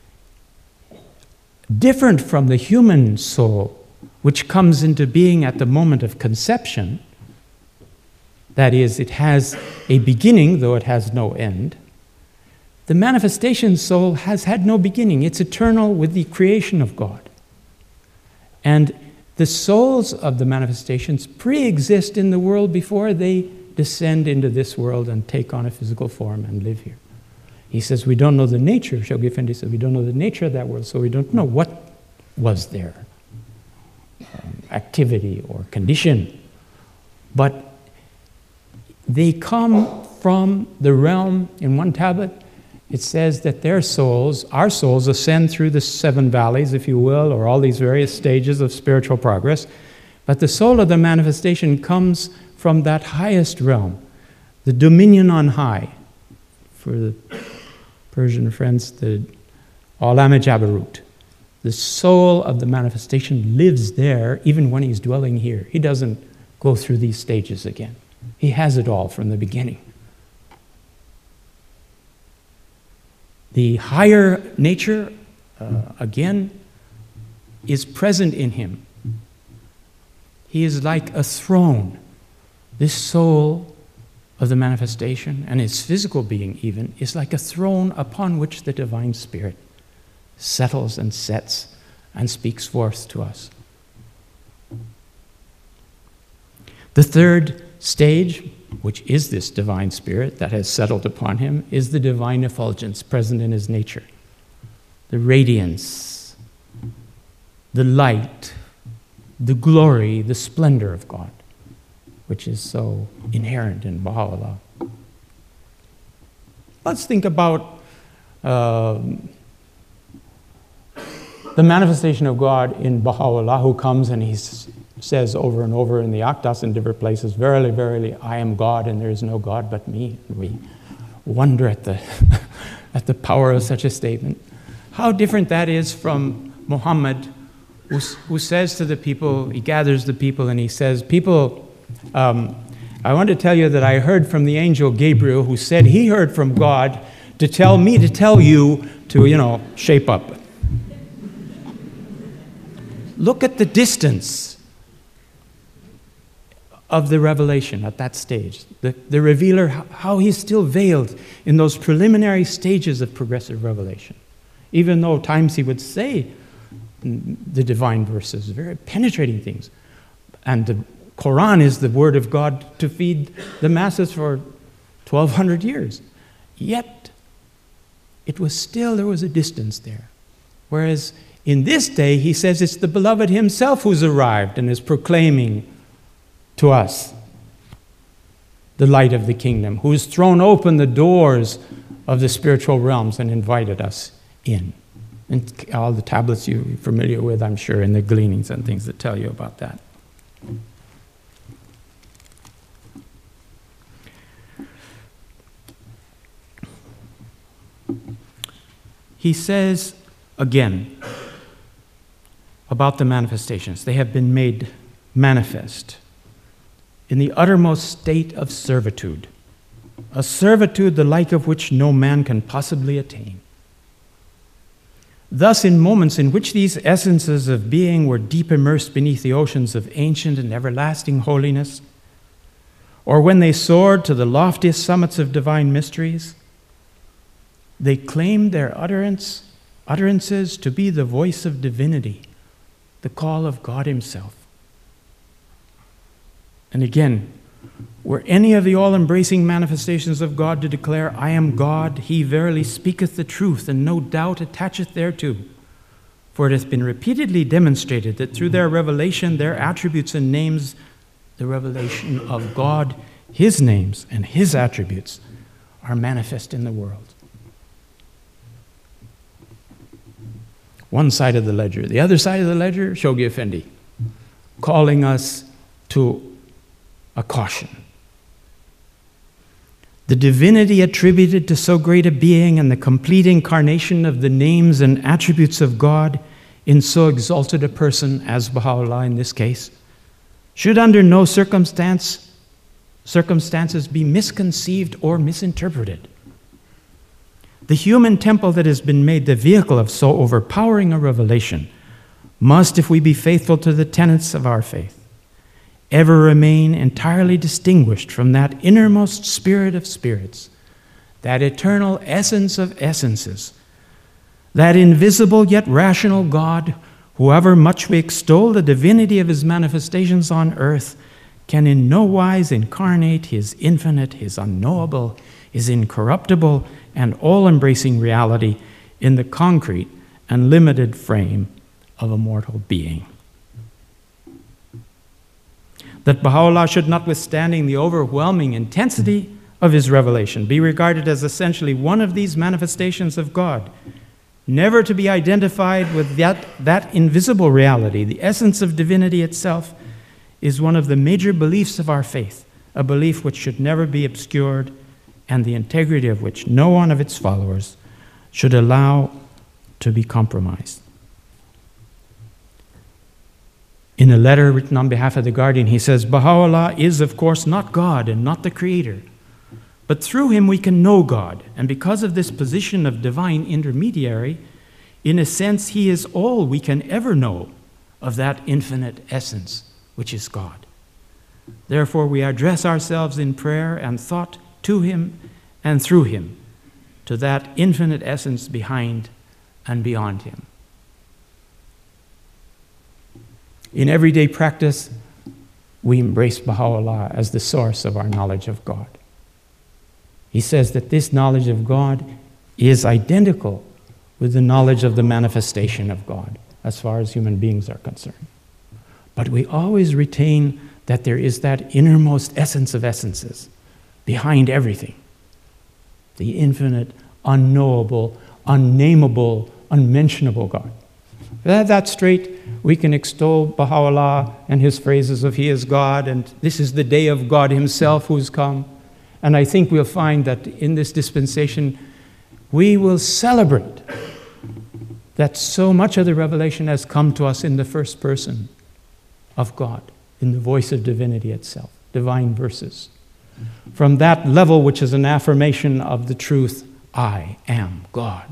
different from the human soul, which comes into being at the moment of conception, that is, it has a beginning, though it has no end. The manifestation soul has had no beginning. It's eternal with the creation of God. And the souls of the manifestations pre-exist in the world before they descend into this world and take on a physical form and live here. He says we don't know the nature, Shoghi Effendi said, we don't know the nature of that world, so we don't know what was there, um, activity or condition. But they come from the realm, in one tablet, it says that their souls, our souls, ascend through the seven valleys, if you will, or all these various stages of spiritual progress. But the soul of the manifestation comes from that highest realm, the dominion on high. For the Persian friends, the Alam Jabarut. The soul of the manifestation lives there even when he's dwelling here. He doesn't go through these stages again. He has it all from the beginning. The higher nature, uh, again, is present in him. He is like a throne. This soul of the manifestation, and his physical being even, is like a throne upon which the divine Spirit settles and sets and speaks forth to us. The third stage, which is this divine Spirit that has settled upon him, is the divine effulgence present in his nature. The radiance, the light, the glory, the splendor of God, which is so inherent in Baha'u'llah. Let's think about uh, the manifestation of God in Baha'u'llah, who comes and he says over and over in the Aqdas in different places, "Verily, verily, I am God and there is no God but me." And we wonder at the, at the power of such a statement. How different that is from Muhammad, who, who says to the people, he gathers the people and he says, "People, um, I want to tell you that I heard from the angel Gabriel, who said he heard from God to tell me to tell you to, you know, shape up." Look at the distance of the revelation at that stage. The, the revealer, how he's still veiled in those preliminary stages of progressive revelation. Even though at times he would say the divine verses, very penetrating things. And the Quran is the word of God to feed the masses for twelve hundred years. Yet, it was still, there was a distance there. Whereas in this day, he says it's the beloved himself who's arrived and is proclaiming to us the light of the kingdom, who has thrown open the doors of the spiritual realms and invited us in. And all the tablets you're familiar with, I'm sure, and the gleanings and things that tell you about that. He says again about the manifestations, they have been made manifest in the uttermost state of servitude, a servitude the like of which no man can possibly attain. Thus, in moments in which these essences of being were deep immersed beneath the oceans of ancient and everlasting holiness, or when they soared to the loftiest summits of divine mysteries, they claimed their utterance, utterances to be the voice of divinity, the call of God himself. And again, were any of the all-embracing manifestations of God to declare, "I am God, he verily speaketh the truth, and no doubt attacheth thereto." For it hath been repeatedly demonstrated that through their revelation, their attributes and names, the revelation of God, his names and his attributes, are manifest in the world. One side of the ledger. The other side of the ledger, Shoghi Effendi, calling us to a caution. The divinity attributed to so great a being and the complete incarnation of the names and attributes of God in so exalted a person as Baha'u'llah in this case, should under no circumstance, circumstances be misconceived or misinterpreted. The human temple that has been made the vehicle of so overpowering a revelation must, if we be faithful to the tenets of our faith, ever remain entirely distinguished from that innermost spirit of spirits, that eternal essence of essences, that invisible yet rational God, however much we extol the divinity of his manifestations on earth, can in no wise incarnate his infinite, his unknowable, his incorruptible, and all-embracing reality in the concrete and limited frame of a mortal being. That Baha'u'llah should, notwithstanding the overwhelming intensity of his revelation, be regarded as essentially one of these manifestations of God, never to be identified with that, that invisible reality, the essence of divinity itself, is one of the major beliefs of our faith, a belief which should never be obscured and the integrity of which no one of its followers should allow to be compromised. In a letter written on behalf of The Guardian, he says, Baha'u'llah is, of course, not God and not the Creator, but through him we can know God, and because of this position of divine intermediary, in a sense, he is all we can ever know of that infinite essence, which is God. Therefore, we address ourselves in prayer and thought to him and through him, to that infinite essence behind and beyond him. In everyday practice, we embrace Baha'u'llah as the source of our knowledge of God. He says that this knowledge of God is identical with the knowledge of the manifestation of God, as far as human beings are concerned. But we always retain that there is that innermost essence of essences behind everything. The infinite, unknowable, unnameable, unmentionable God. If we have that straight, we can extol Baha'u'llah and his phrases of He is God, and this is the day of God himself who's come. And I think we'll find that in this dispensation, we will celebrate that so much of the revelation has come to us in the first person of God, in the voice of divinity itself, divine verses. From that level, which is an affirmation of the truth, I am God.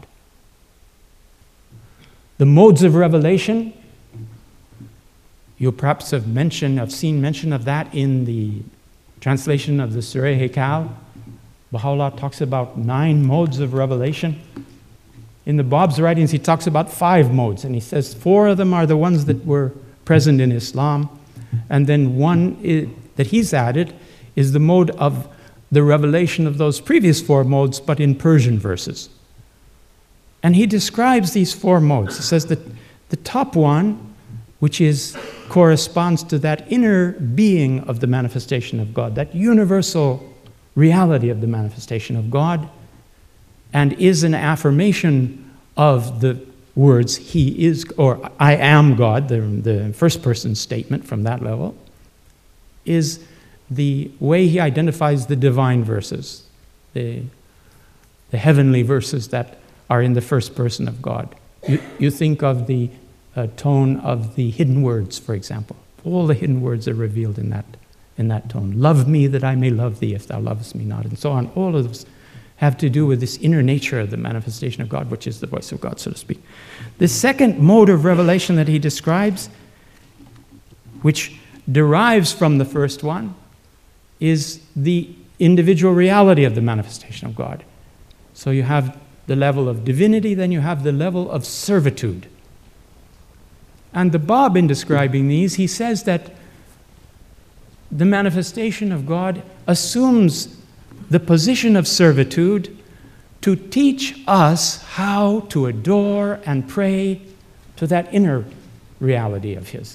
The modes of revelation, you perhaps have mentioned, have seen mention of that in the translation of the Surah Hekal. Baha'u'llah talks about nine modes of revelation. In the Bab's writings, he talks about five modes, and he says four of them are the ones that were present in Islam, and then one is, that he's added is the mode of the revelation of those previous four modes, but in Persian verses. And he describes these four modes. He says that the top one, which is corresponds to that inner being of the manifestation of God, that universal reality of the manifestation of God, and is an affirmation of the words He is, or I am God, the, the first person statement from that level, is the way he identifies the divine verses, the, the heavenly verses that are in the first person of God. You, you think of the uh, tone of the hidden words, for example. All the hidden words are revealed in that, in that tone. Love me that I may love thee if thou lovest me not, and so on. All of those have to do with this inner nature of the manifestation of God, which is the voice of God, so to speak. The second mode of revelation that he describes, which derives from the first one, is the individual reality of the manifestation of God. So you have the level of divinity, then you have the level of servitude. And the Bab, in describing these, he says that the manifestation of God assumes the position of servitude to teach us how to adore and pray to that inner reality of His.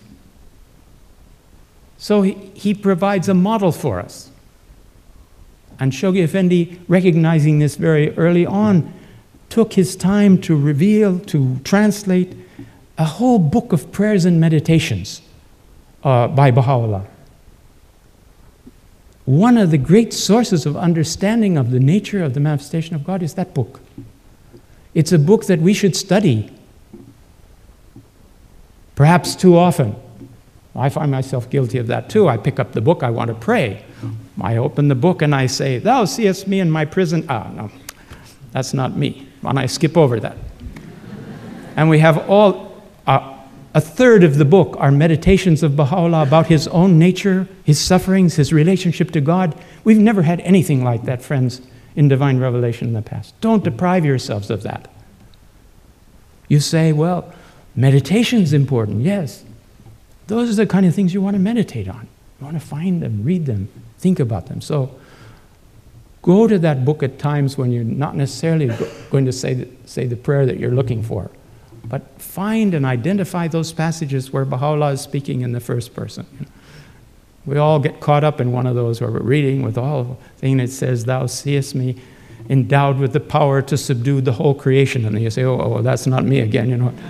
So he, he provides a model for us. And Shoghi Effendi, recognizing this very early on, took his time to reveal, to translate a whole book of prayers and meditations uh, by Baha'u'llah. One of the great sources of understanding of the nature of the manifestation of God is that book. It's a book that we should study, perhaps too often. I find myself guilty of that too. I pick up the book, I want to pray. I open the book and I say, thou seest me in my prison. Ah, no, that's not me. And I skip over that. And we have all, uh, a third of the book are meditations of Baha'u'llah about his own nature, his sufferings, his relationship to God. We've never had anything like that, friends, in divine revelation in the past. Don't deprive yourselves of that. You say, well, meditation's important. Yes. Those are the kind of things you want to meditate on. You want to find them, read them, think about them. So go to that book at times when you're not necessarily going to say the, say the prayer that you're looking for. But find and identify those passages where Baha'u'llah is speaking in the first person. We all get caught up in one of those where we're reading with all thing that says, thou seest me endowed with the power to subdue the whole creation. And then you say, oh, oh that's not me again, you know.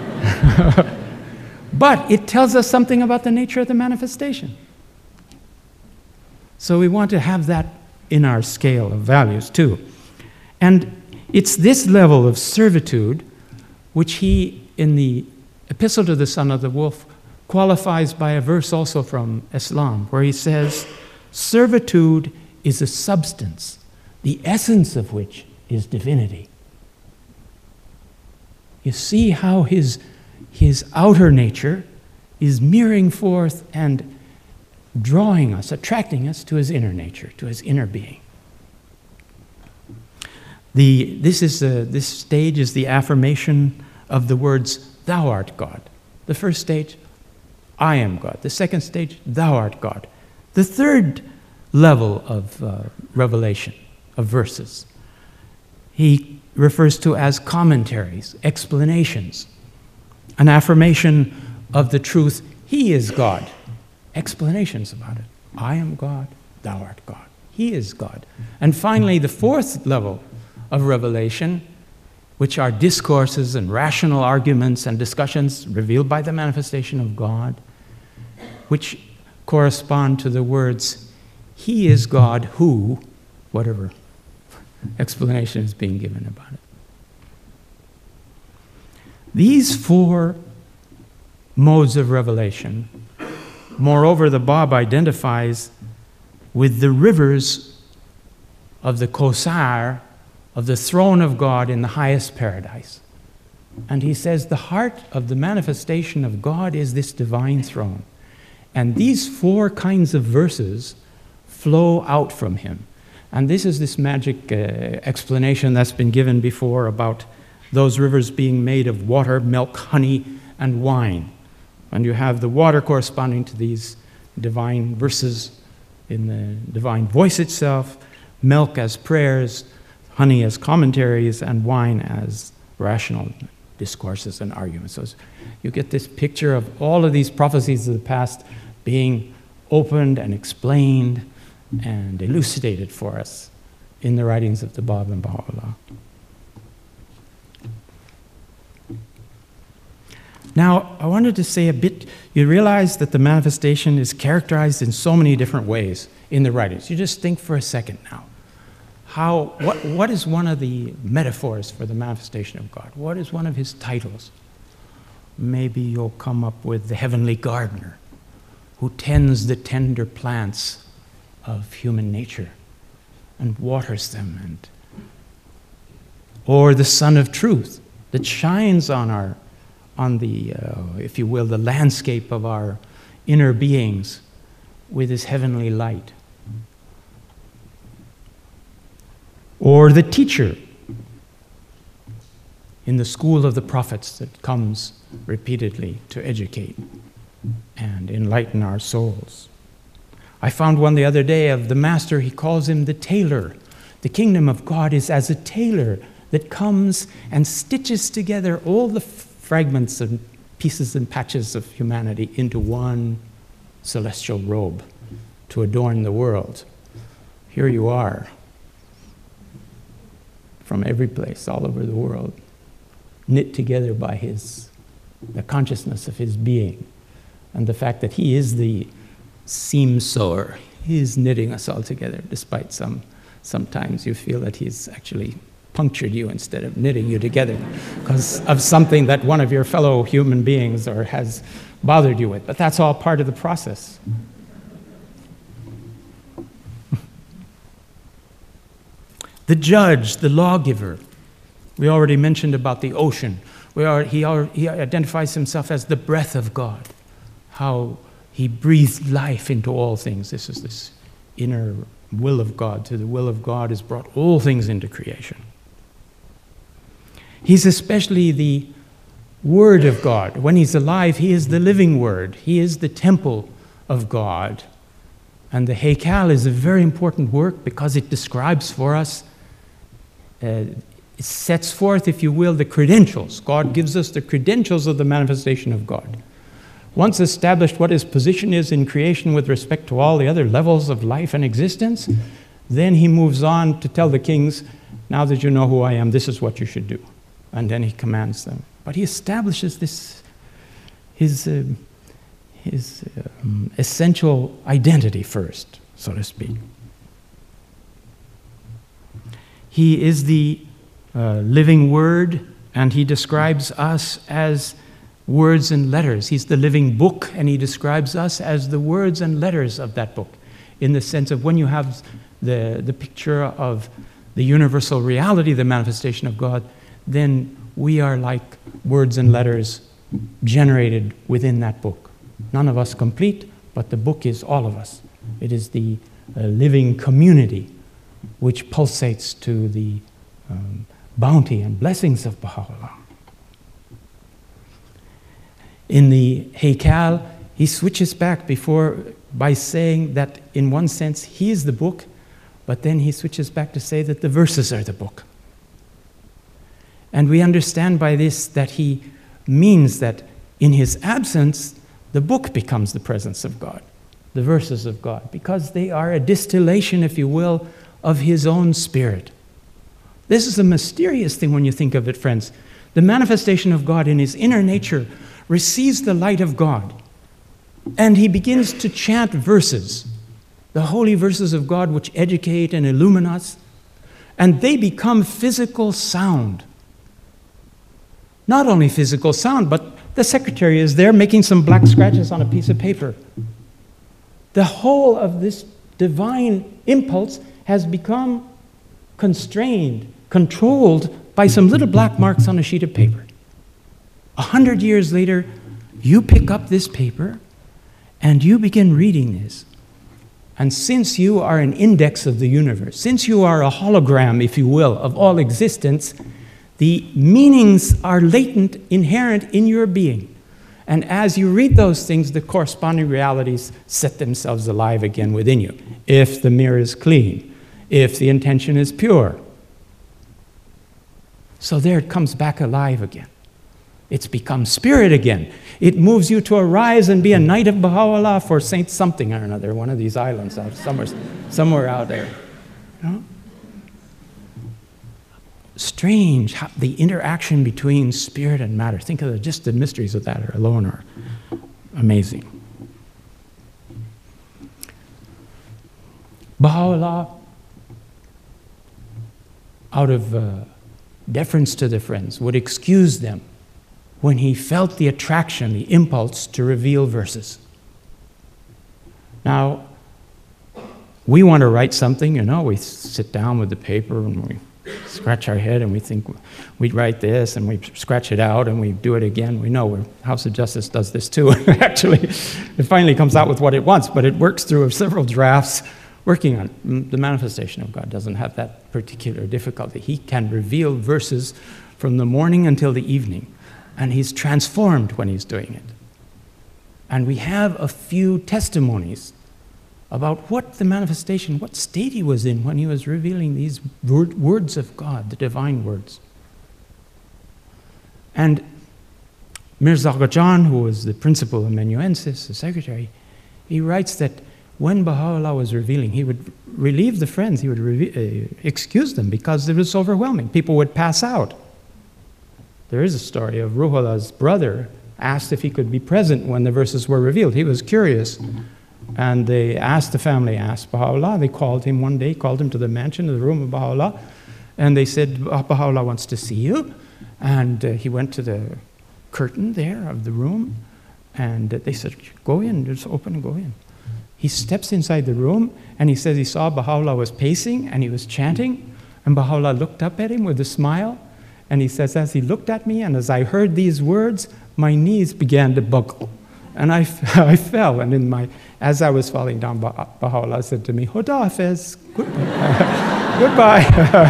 But it tells us something about the nature of the manifestation. So we want to have that in our scale of values too. And It's this level of servitude which he, in the Epistle to the Son of the Wolf, qualifies by a verse also from Islam, where he says, servitude is a substance, the essence of which is divinity. You see how his, his outer nature is mirroring forth and drawing us, attracting us to his inner nature, to his inner being. The, this, is a, this stage is the affirmation of the words, thou art God. The first stage, I am God. The second stage, thou art God. The third level of uh, revelation, of verses, he refers to as commentaries, explanations, an affirmation of the truth, he is God. Explanations about it. I am God, thou art God. He is God. And finally, the fourth level of revelation, which are discourses and rational arguments and discussions revealed by the manifestation of God, which correspond to the words, he is God who, whatever explanation is being given about it. These four modes of revelation, moreover, the Bab identifies with the rivers of the Kausar, of the throne of God in the highest paradise. And he says the heart of the manifestation of God is this divine throne. And these four kinds of verses flow out from him. And this is this magic uh, explanation that's been given before about those rivers being made of water, milk, honey, and wine. And you have the water corresponding to these divine verses in the divine voice itself, milk as prayers, honey as commentaries, and wine as rational discourses and arguments. So you get this picture of all of these prophecies of the past being opened and explained and elucidated for us in the writings of the Bab and Baha'u'llah. Now, I wanted to say a bit, you realize that the manifestation is characterized in so many different ways in the writings. You just think for a second now. How, what, what is one of the metaphors for the manifestation of God? What is one of his titles? Maybe you'll come up with the heavenly gardener who tends the tender plants of human nature and waters them, and or the sun of truth that shines on our on the, uh, if you will, the landscape of our inner beings with his heavenly light. Or the teacher in the school of the prophets that comes repeatedly to educate and enlighten our souls. I found one the other day of the master, he calls him the tailor. The kingdom of God is as a tailor that comes and stitches together all the fragments and pieces and patches of humanity into one celestial robe to adorn the world. Here you are, from every place, all over the world, knit together by his, the consciousness of his being, and the fact that he is the seam sewer. He is knitting us all together, despite some, sometimes you feel that he's actually punctured you instead of knitting you together because of something that one of your fellow human beings or has bothered you with. But that's all part of the process. The judge, the lawgiver. We already mentioned about the ocean. We are, he, are, he identifies himself as the breath of God, how he breathed life into all things. This is this inner will of God. To the will of God is brought all things into creation. He's especially the Word of God. When he's alive, he is the living Word. He is the temple of God. And the Haykal is a very important work because it describes for us, uh, it sets forth, if you will, the credentials. God gives us the credentials of the manifestation of God. Once established what his position is in creation with respect to all the other levels of life and existence, then he moves on to tell the kings, now that you know who I am, this is what you should do. And then he commands them. But he establishes this, his, uh, his um, essential identity first, so to speak. He is the, uh, living word, and he describes us as words and letters. He's the living book, and he describes us as the words and letters of that book, in the sense of when you have the, the picture of the universal reality, the manifestation of God, then we are like words and letters generated within that book. None of us complete, but the book is all of us. It is the uh, living community which pulsates to the um, bounty and blessings of Baha'u'llah. In the Haykal, he switches back before by saying that in one sense he is the book, but then he switches back to say that the verses are the book. And we understand by this that he means that in his absence, the book becomes the presence of God, the verses of God, because they are a distillation, if you will, of his own spirit. This is a mysterious thing when you think of it, friends. The manifestation of God in his inner nature receives the light of God, and he begins to chant verses, the holy verses of God which educate and illumine us, and they become physical sound. Not only physical sound, but the secretary is there making some black scratches on a piece of paper. The whole of this divine impulse has become constrained, controlled by some little black marks on a sheet of paper. A hundred years later, you pick up this paper and you begin reading this. And since you are an index of the universe, since you are a hologram, if you will, of all existence, the meanings are latent, inherent in your being. And as you read those things, the corresponding realities set themselves alive again within you. If the mirror is clean, if the intention is pure. So there it comes back alive again. It's become spirit again. It moves you to arise and be a knight of Baha'u'llah for Saint something or another, one of these islands out somewhere, somewhere out there. You know? Strange how the interaction between spirit and matter. Think of the, just the mysteries of that alone are amazing. Baha'u'llah, out of uh, deference to the friends, would excuse them when he felt the attraction, the impulse to reveal verses. Now, we want to write something, you know, we sit down with the paper and we scratch our head and we think we'd write this and we scratch it out and we do it again. We know House of Justice does this too. Actually, it finally comes out with what it wants, but it works through several drafts working on it. The manifestation of God doesn't have that particular difficulty. He can reveal verses from the morning until the evening, and he's transformed when he's doing it. And we have a few testimonies about what the manifestation, what state he was in when he was revealing these word, words of God, the divine words. And Mirza Agha Jan, who was the principal amanuensis, the secretary, he writes that when Baha'u'llah was revealing, he would relieve the friends, he would uh, excuse them because it was overwhelming. People would pass out. There is a story of Ruhullah's brother asked if he could be present when the verses were revealed. He was curious. And they asked, the family asked Baha'u'llah. They called him one day, called him to the mansion, to the room of Baha'u'llah. And they said, Baha'u'llah wants to see you. And uh, he went to the curtain there of the room. And uh, they said, go in, just open and go in. He steps inside the room, and he says he saw Baha'u'llah was pacing, and he was chanting. And Baha'u'llah looked up at him with a smile. And he says, as he looked at me, and as I heard these words, my knees began to buckle. And I, I fell, and in my, as I was falling down, Baha'u'llah said to me, Huda Hafiz, goodbye.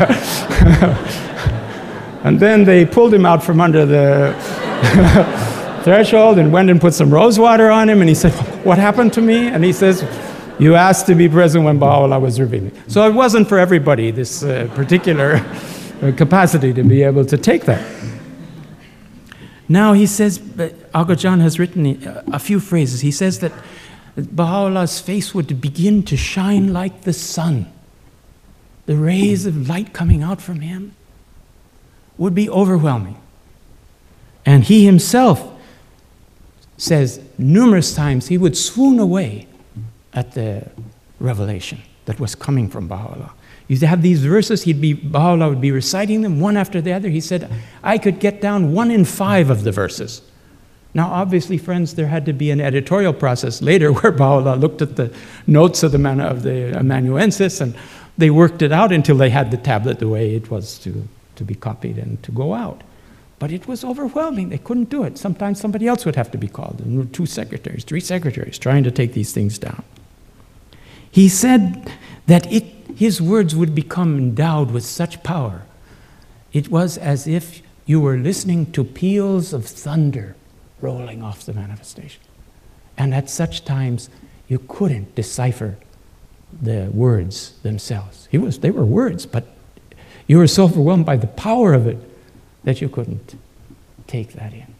And then they pulled him out from under the threshold and went and put some rose water on him, and he said, what happened to me? And he says, you asked to be present when Baha'u'llah was revealing. So it wasn't for everybody, this uh, particular capacity to be able to take that. Now he says, Agha Jan has written a few phrases. He says that Baha'u'llah's face would begin to shine like the sun. The rays of light coming out from him would be overwhelming. And he himself says numerous times he would swoon away at the revelation that was coming from Baha'u'llah. You'd have these verses, he'd be, Baha'u'llah would be reciting them one after the other. He said, I could get down one in five of the verses. Now, obviously, friends, there had to be an editorial process later where Baha'u'llah looked at the notes of the, man, of the amanuensis, and they worked it out until they had the tablet the way it was to, to be copied and to go out. But it was overwhelming. They couldn't do it. Sometimes somebody else would have to be called. And there were two secretaries, three secretaries trying to take these things down. He said that it, his words would become endowed with such power. It was as if you were listening to peals of thunder rolling off the manifestation. And at such times, you couldn't decipher the words themselves. He was, they were words, but you were so overwhelmed by the power of it that you couldn't take that in.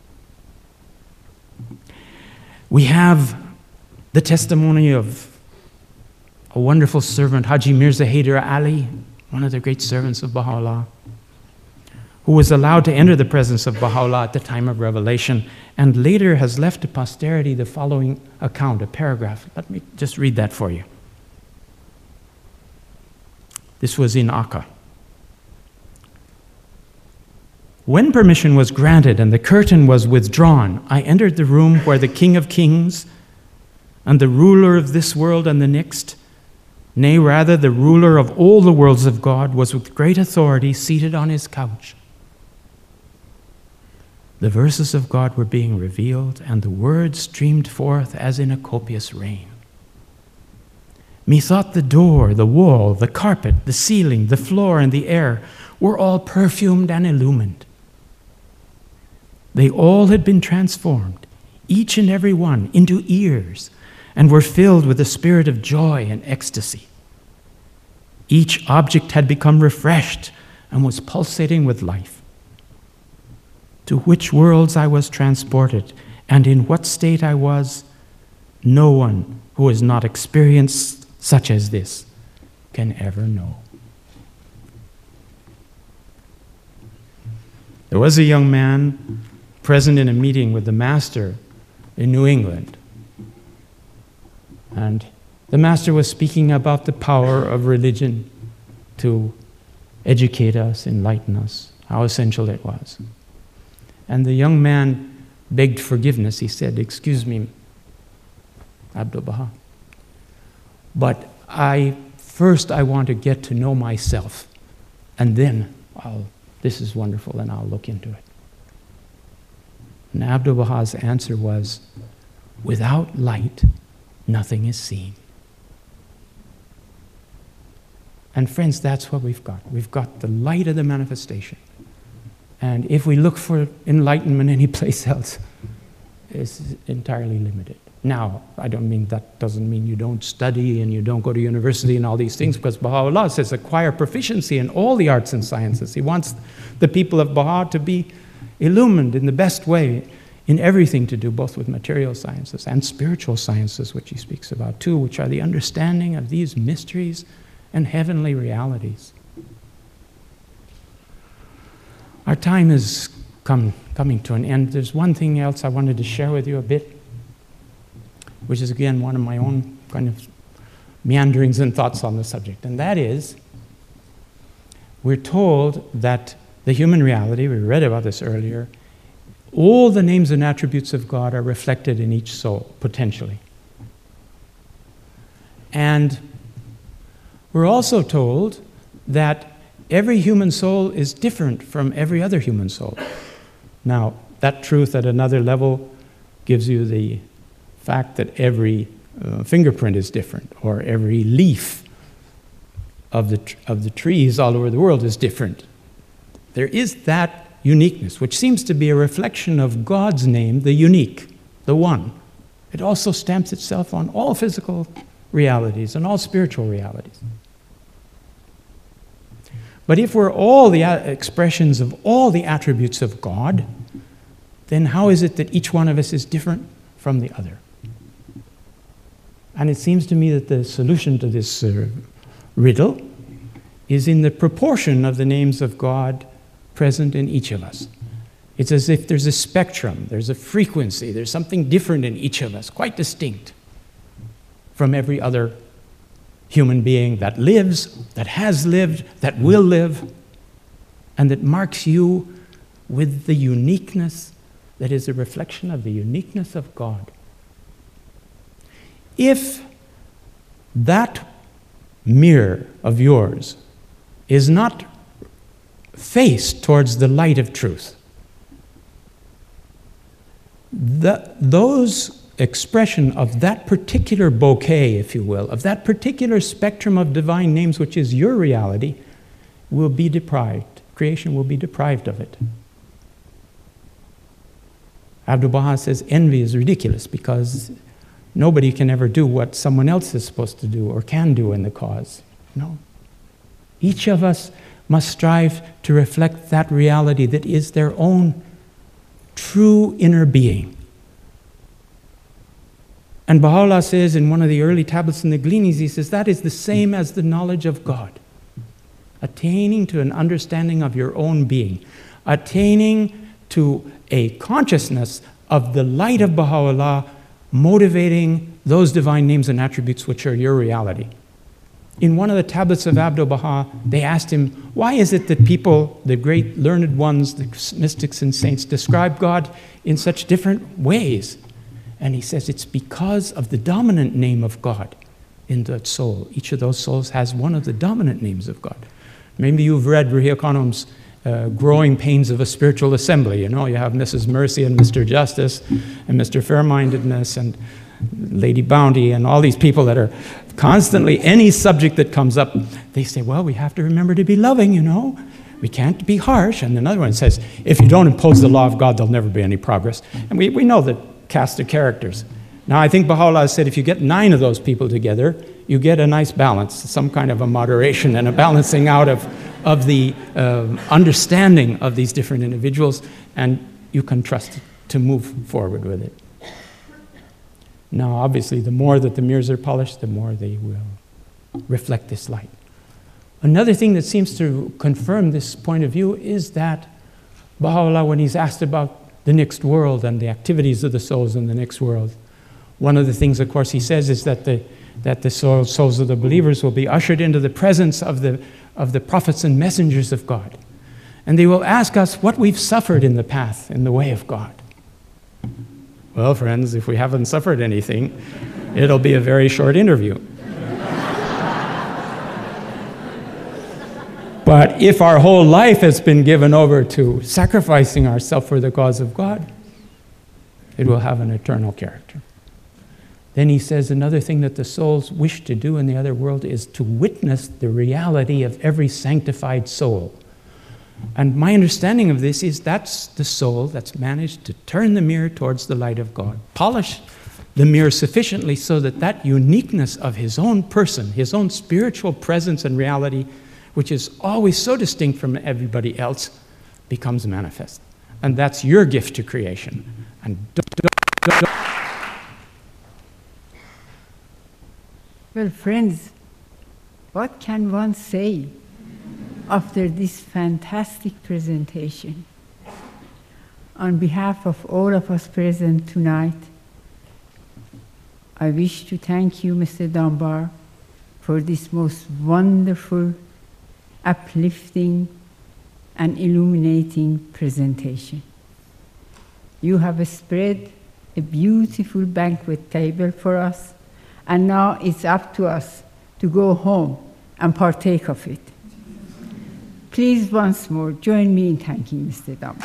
We have the testimony of a wonderful servant, Haji Mirza Haider Ali, one of the great servants of Baha'u'llah, who was allowed to enter the presence of Baha'u'llah at the time of revelation, and later has left to posterity the following account, a paragraph. Let me just read that for you. This was in Akka. When permission was granted and the curtain was withdrawn, I entered the room where the King of Kings and the ruler of this world and the next, nay, rather the ruler of all the worlds of God, was with great authority seated on his couch. The verses of God were being revealed, and the words streamed forth as in a copious rain. Methought the door, the wall, the carpet, the ceiling, the floor, and the air were all perfumed and illumined. They all had been transformed, each and every one, into ears, and were filled with a spirit of joy and ecstasy. Each object had become refreshed and was pulsating with life. To which worlds I was transported, and in what state I was, no one who has not experienced such as this can ever know. There was a young man present in a meeting with the master in New England. And the master was speaking about the power of religion to educate us, enlighten us, how essential it was. And the young man begged forgiveness. He said, "Excuse me, Abdul Baha, but I first I want to get to know myself, and then I'll, this is wonderful, and I'll look into it." And Abdul Baha's answer was, "Without light, nothing is seen." And friends, that's what we've got. We've got the light of the manifestation. And if we look for enlightenment anyplace else, it's entirely limited. Now, I don't mean that doesn't mean you don't study and you don't go to university and all these things, because Baha'u'llah says acquire proficiency in all the arts and sciences. He wants the people of Baha to be illumined in the best way in everything to do, both with material sciences and spiritual sciences, which he speaks about too, which are the understanding of these mysteries and heavenly realities. Our time is come, coming to an end. There's one thing else I wanted to share with you a bit, which is again one of my own kind of meanderings and thoughts on the subject, and that is, we're told that the human reality, we read about this earlier, all the names and attributes of God are reflected in each soul, potentially. And we're also told that every human soul is different from every other human soul. Now, that truth at another level gives you the fact that every uh, fingerprint is different, or every leaf of the, tr of the trees all over the world is different. There is that uniqueness, which seems to be a reflection of God's name, the unique, the one. It also stamps itself on all physical realities and all spiritual realities. But if we're all the expressions of all the attributes of God, then how is it that each one of us is different from the other? And it seems to me that the solution to this uh, riddle is in the proportion of the names of God present in each of us. It's as if there's a spectrum, there's a frequency, there's something different in each of us, quite distinct from every other human being that lives, that has lived, that will live, and that marks you with the uniqueness that is a reflection of the uniqueness of God. If that mirror of yours is not faced towards the light of truth, the, those expression of that particular bouquet, if you will, of that particular spectrum of divine names, which is your reality, will be deprived. Creation will be deprived of it. Abdu'l-Baha says envy is ridiculous because nobody can ever do what someone else is supposed to do or can do in the cause. No. Each of us must strive to reflect that reality that is their own true inner being. And Baha'u'llah says in one of the early tablets in the Gleanings, he says, that is the same as the knowledge of God. Attaining to an understanding of your own being. Attaining to a consciousness of the light of Baha'u'llah motivating those divine names and attributes which are your reality. In one of the tablets of Abdu'l-Baha, they asked him, why is it that people, the great learned ones, the mystics and saints, describe God in such different ways? And he says it's because of the dominant name of God in that soul. Each of those souls has one of the dominant names of God. Maybe you've read Ruhiya Khanum's uh, Growing Pains of a Spiritual Assembly. You know, you have Missus Mercy and Mister Justice and Mister Fair-Mindedness and Lady Bounty and all these people that are constantly, any subject that comes up, they say, well, we have to remember to be loving, you know. We can't be harsh. And another one says, if you don't impose the law of God, there'll never be any progress. And we, we know that cast of characters. Now, I think Baha'u'llah said if you get nine of those people together, you get a nice balance, some kind of a moderation and a balancing out of, of the uh, understanding of these different individuals, and you can trust to move forward with it. Now, obviously, the more that the mirrors are polished, the more they will reflect this light. Another thing that seems to confirm this point of view is that Baha'u'llah, when he's asked about the next world and the activities of the souls in the next world, one of the things, of course, he says is that the, that the soul, souls of the believers will be ushered into the presence of the, of the prophets and messengers of God. And they will ask us what we've suffered in the path, in the way of God. Well, friends, if we haven't suffered anything, it'll be a very short interview. But if our whole life has been given over to sacrificing ourselves for the cause of God, it will have an eternal character. Then he says another thing that the souls wish to do in the other world is to witness the reality of every sanctified soul. And my understanding of this is that's the soul that's managed to turn the mirror towards the light of God, polish the mirror sufficiently so that that uniqueness of his own person, his own spiritual presence and reality, which is always so distinct from everybody else, becomes manifest. And that's your gift to creation. And don't, don't, don't. Well, friends, what can one say after this fantastic presentation? On behalf of all of us present tonight, I wish to thank you, Mister Dunbar, for this most wonderful, uplifting, and illuminating presentation. You have spread a beautiful banquet table for us, and now it's up to us to go home and partake of it. Please, once more, join me in thanking Mister Dunbar.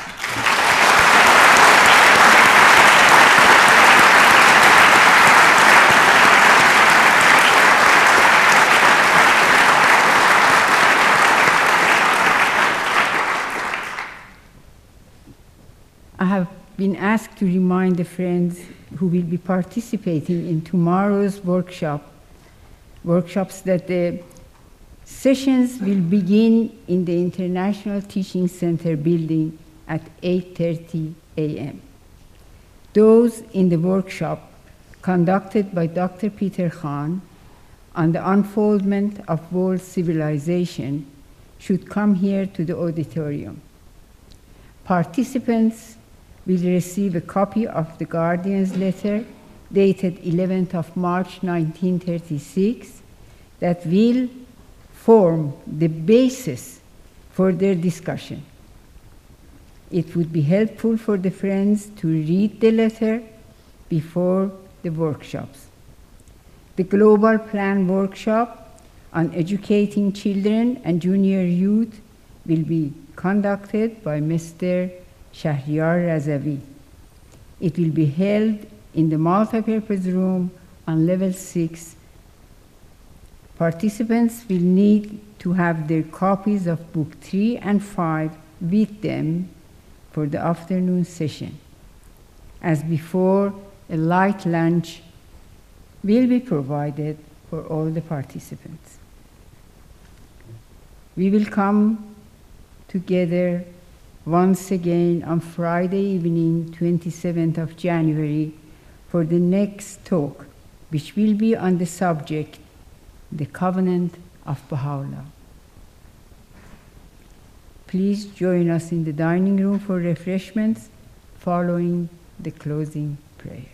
I have been asked to remind the friends who will be participating in tomorrow's workshop, workshops that the sessions will begin in the International Teaching Center building at eight thirty a m Those in the workshop conducted by Doctor Peter Khan on the unfoldment of world civilization should come here to the auditorium. Participants will receive a copy of the Guardian's letter dated eleventh of March nineteen thirty-six that will form the basis for their discussion. It would be helpful for the friends to read the letter before the workshops. The Global Plan workshop on educating children and junior youth will be conducted by Mister Shahriyar Razavi. It will be held in the multipurpose room on level six. Participants will need to have their copies of book three and five with them for the afternoon session. As before, a light lunch will be provided for all the participants. We will come together once again on Friday evening, twenty-seventh of January, for the next talk, which will be on the subject, the Covenant of Baha'u'llah. Please join us in the dining room for refreshments following the closing prayer.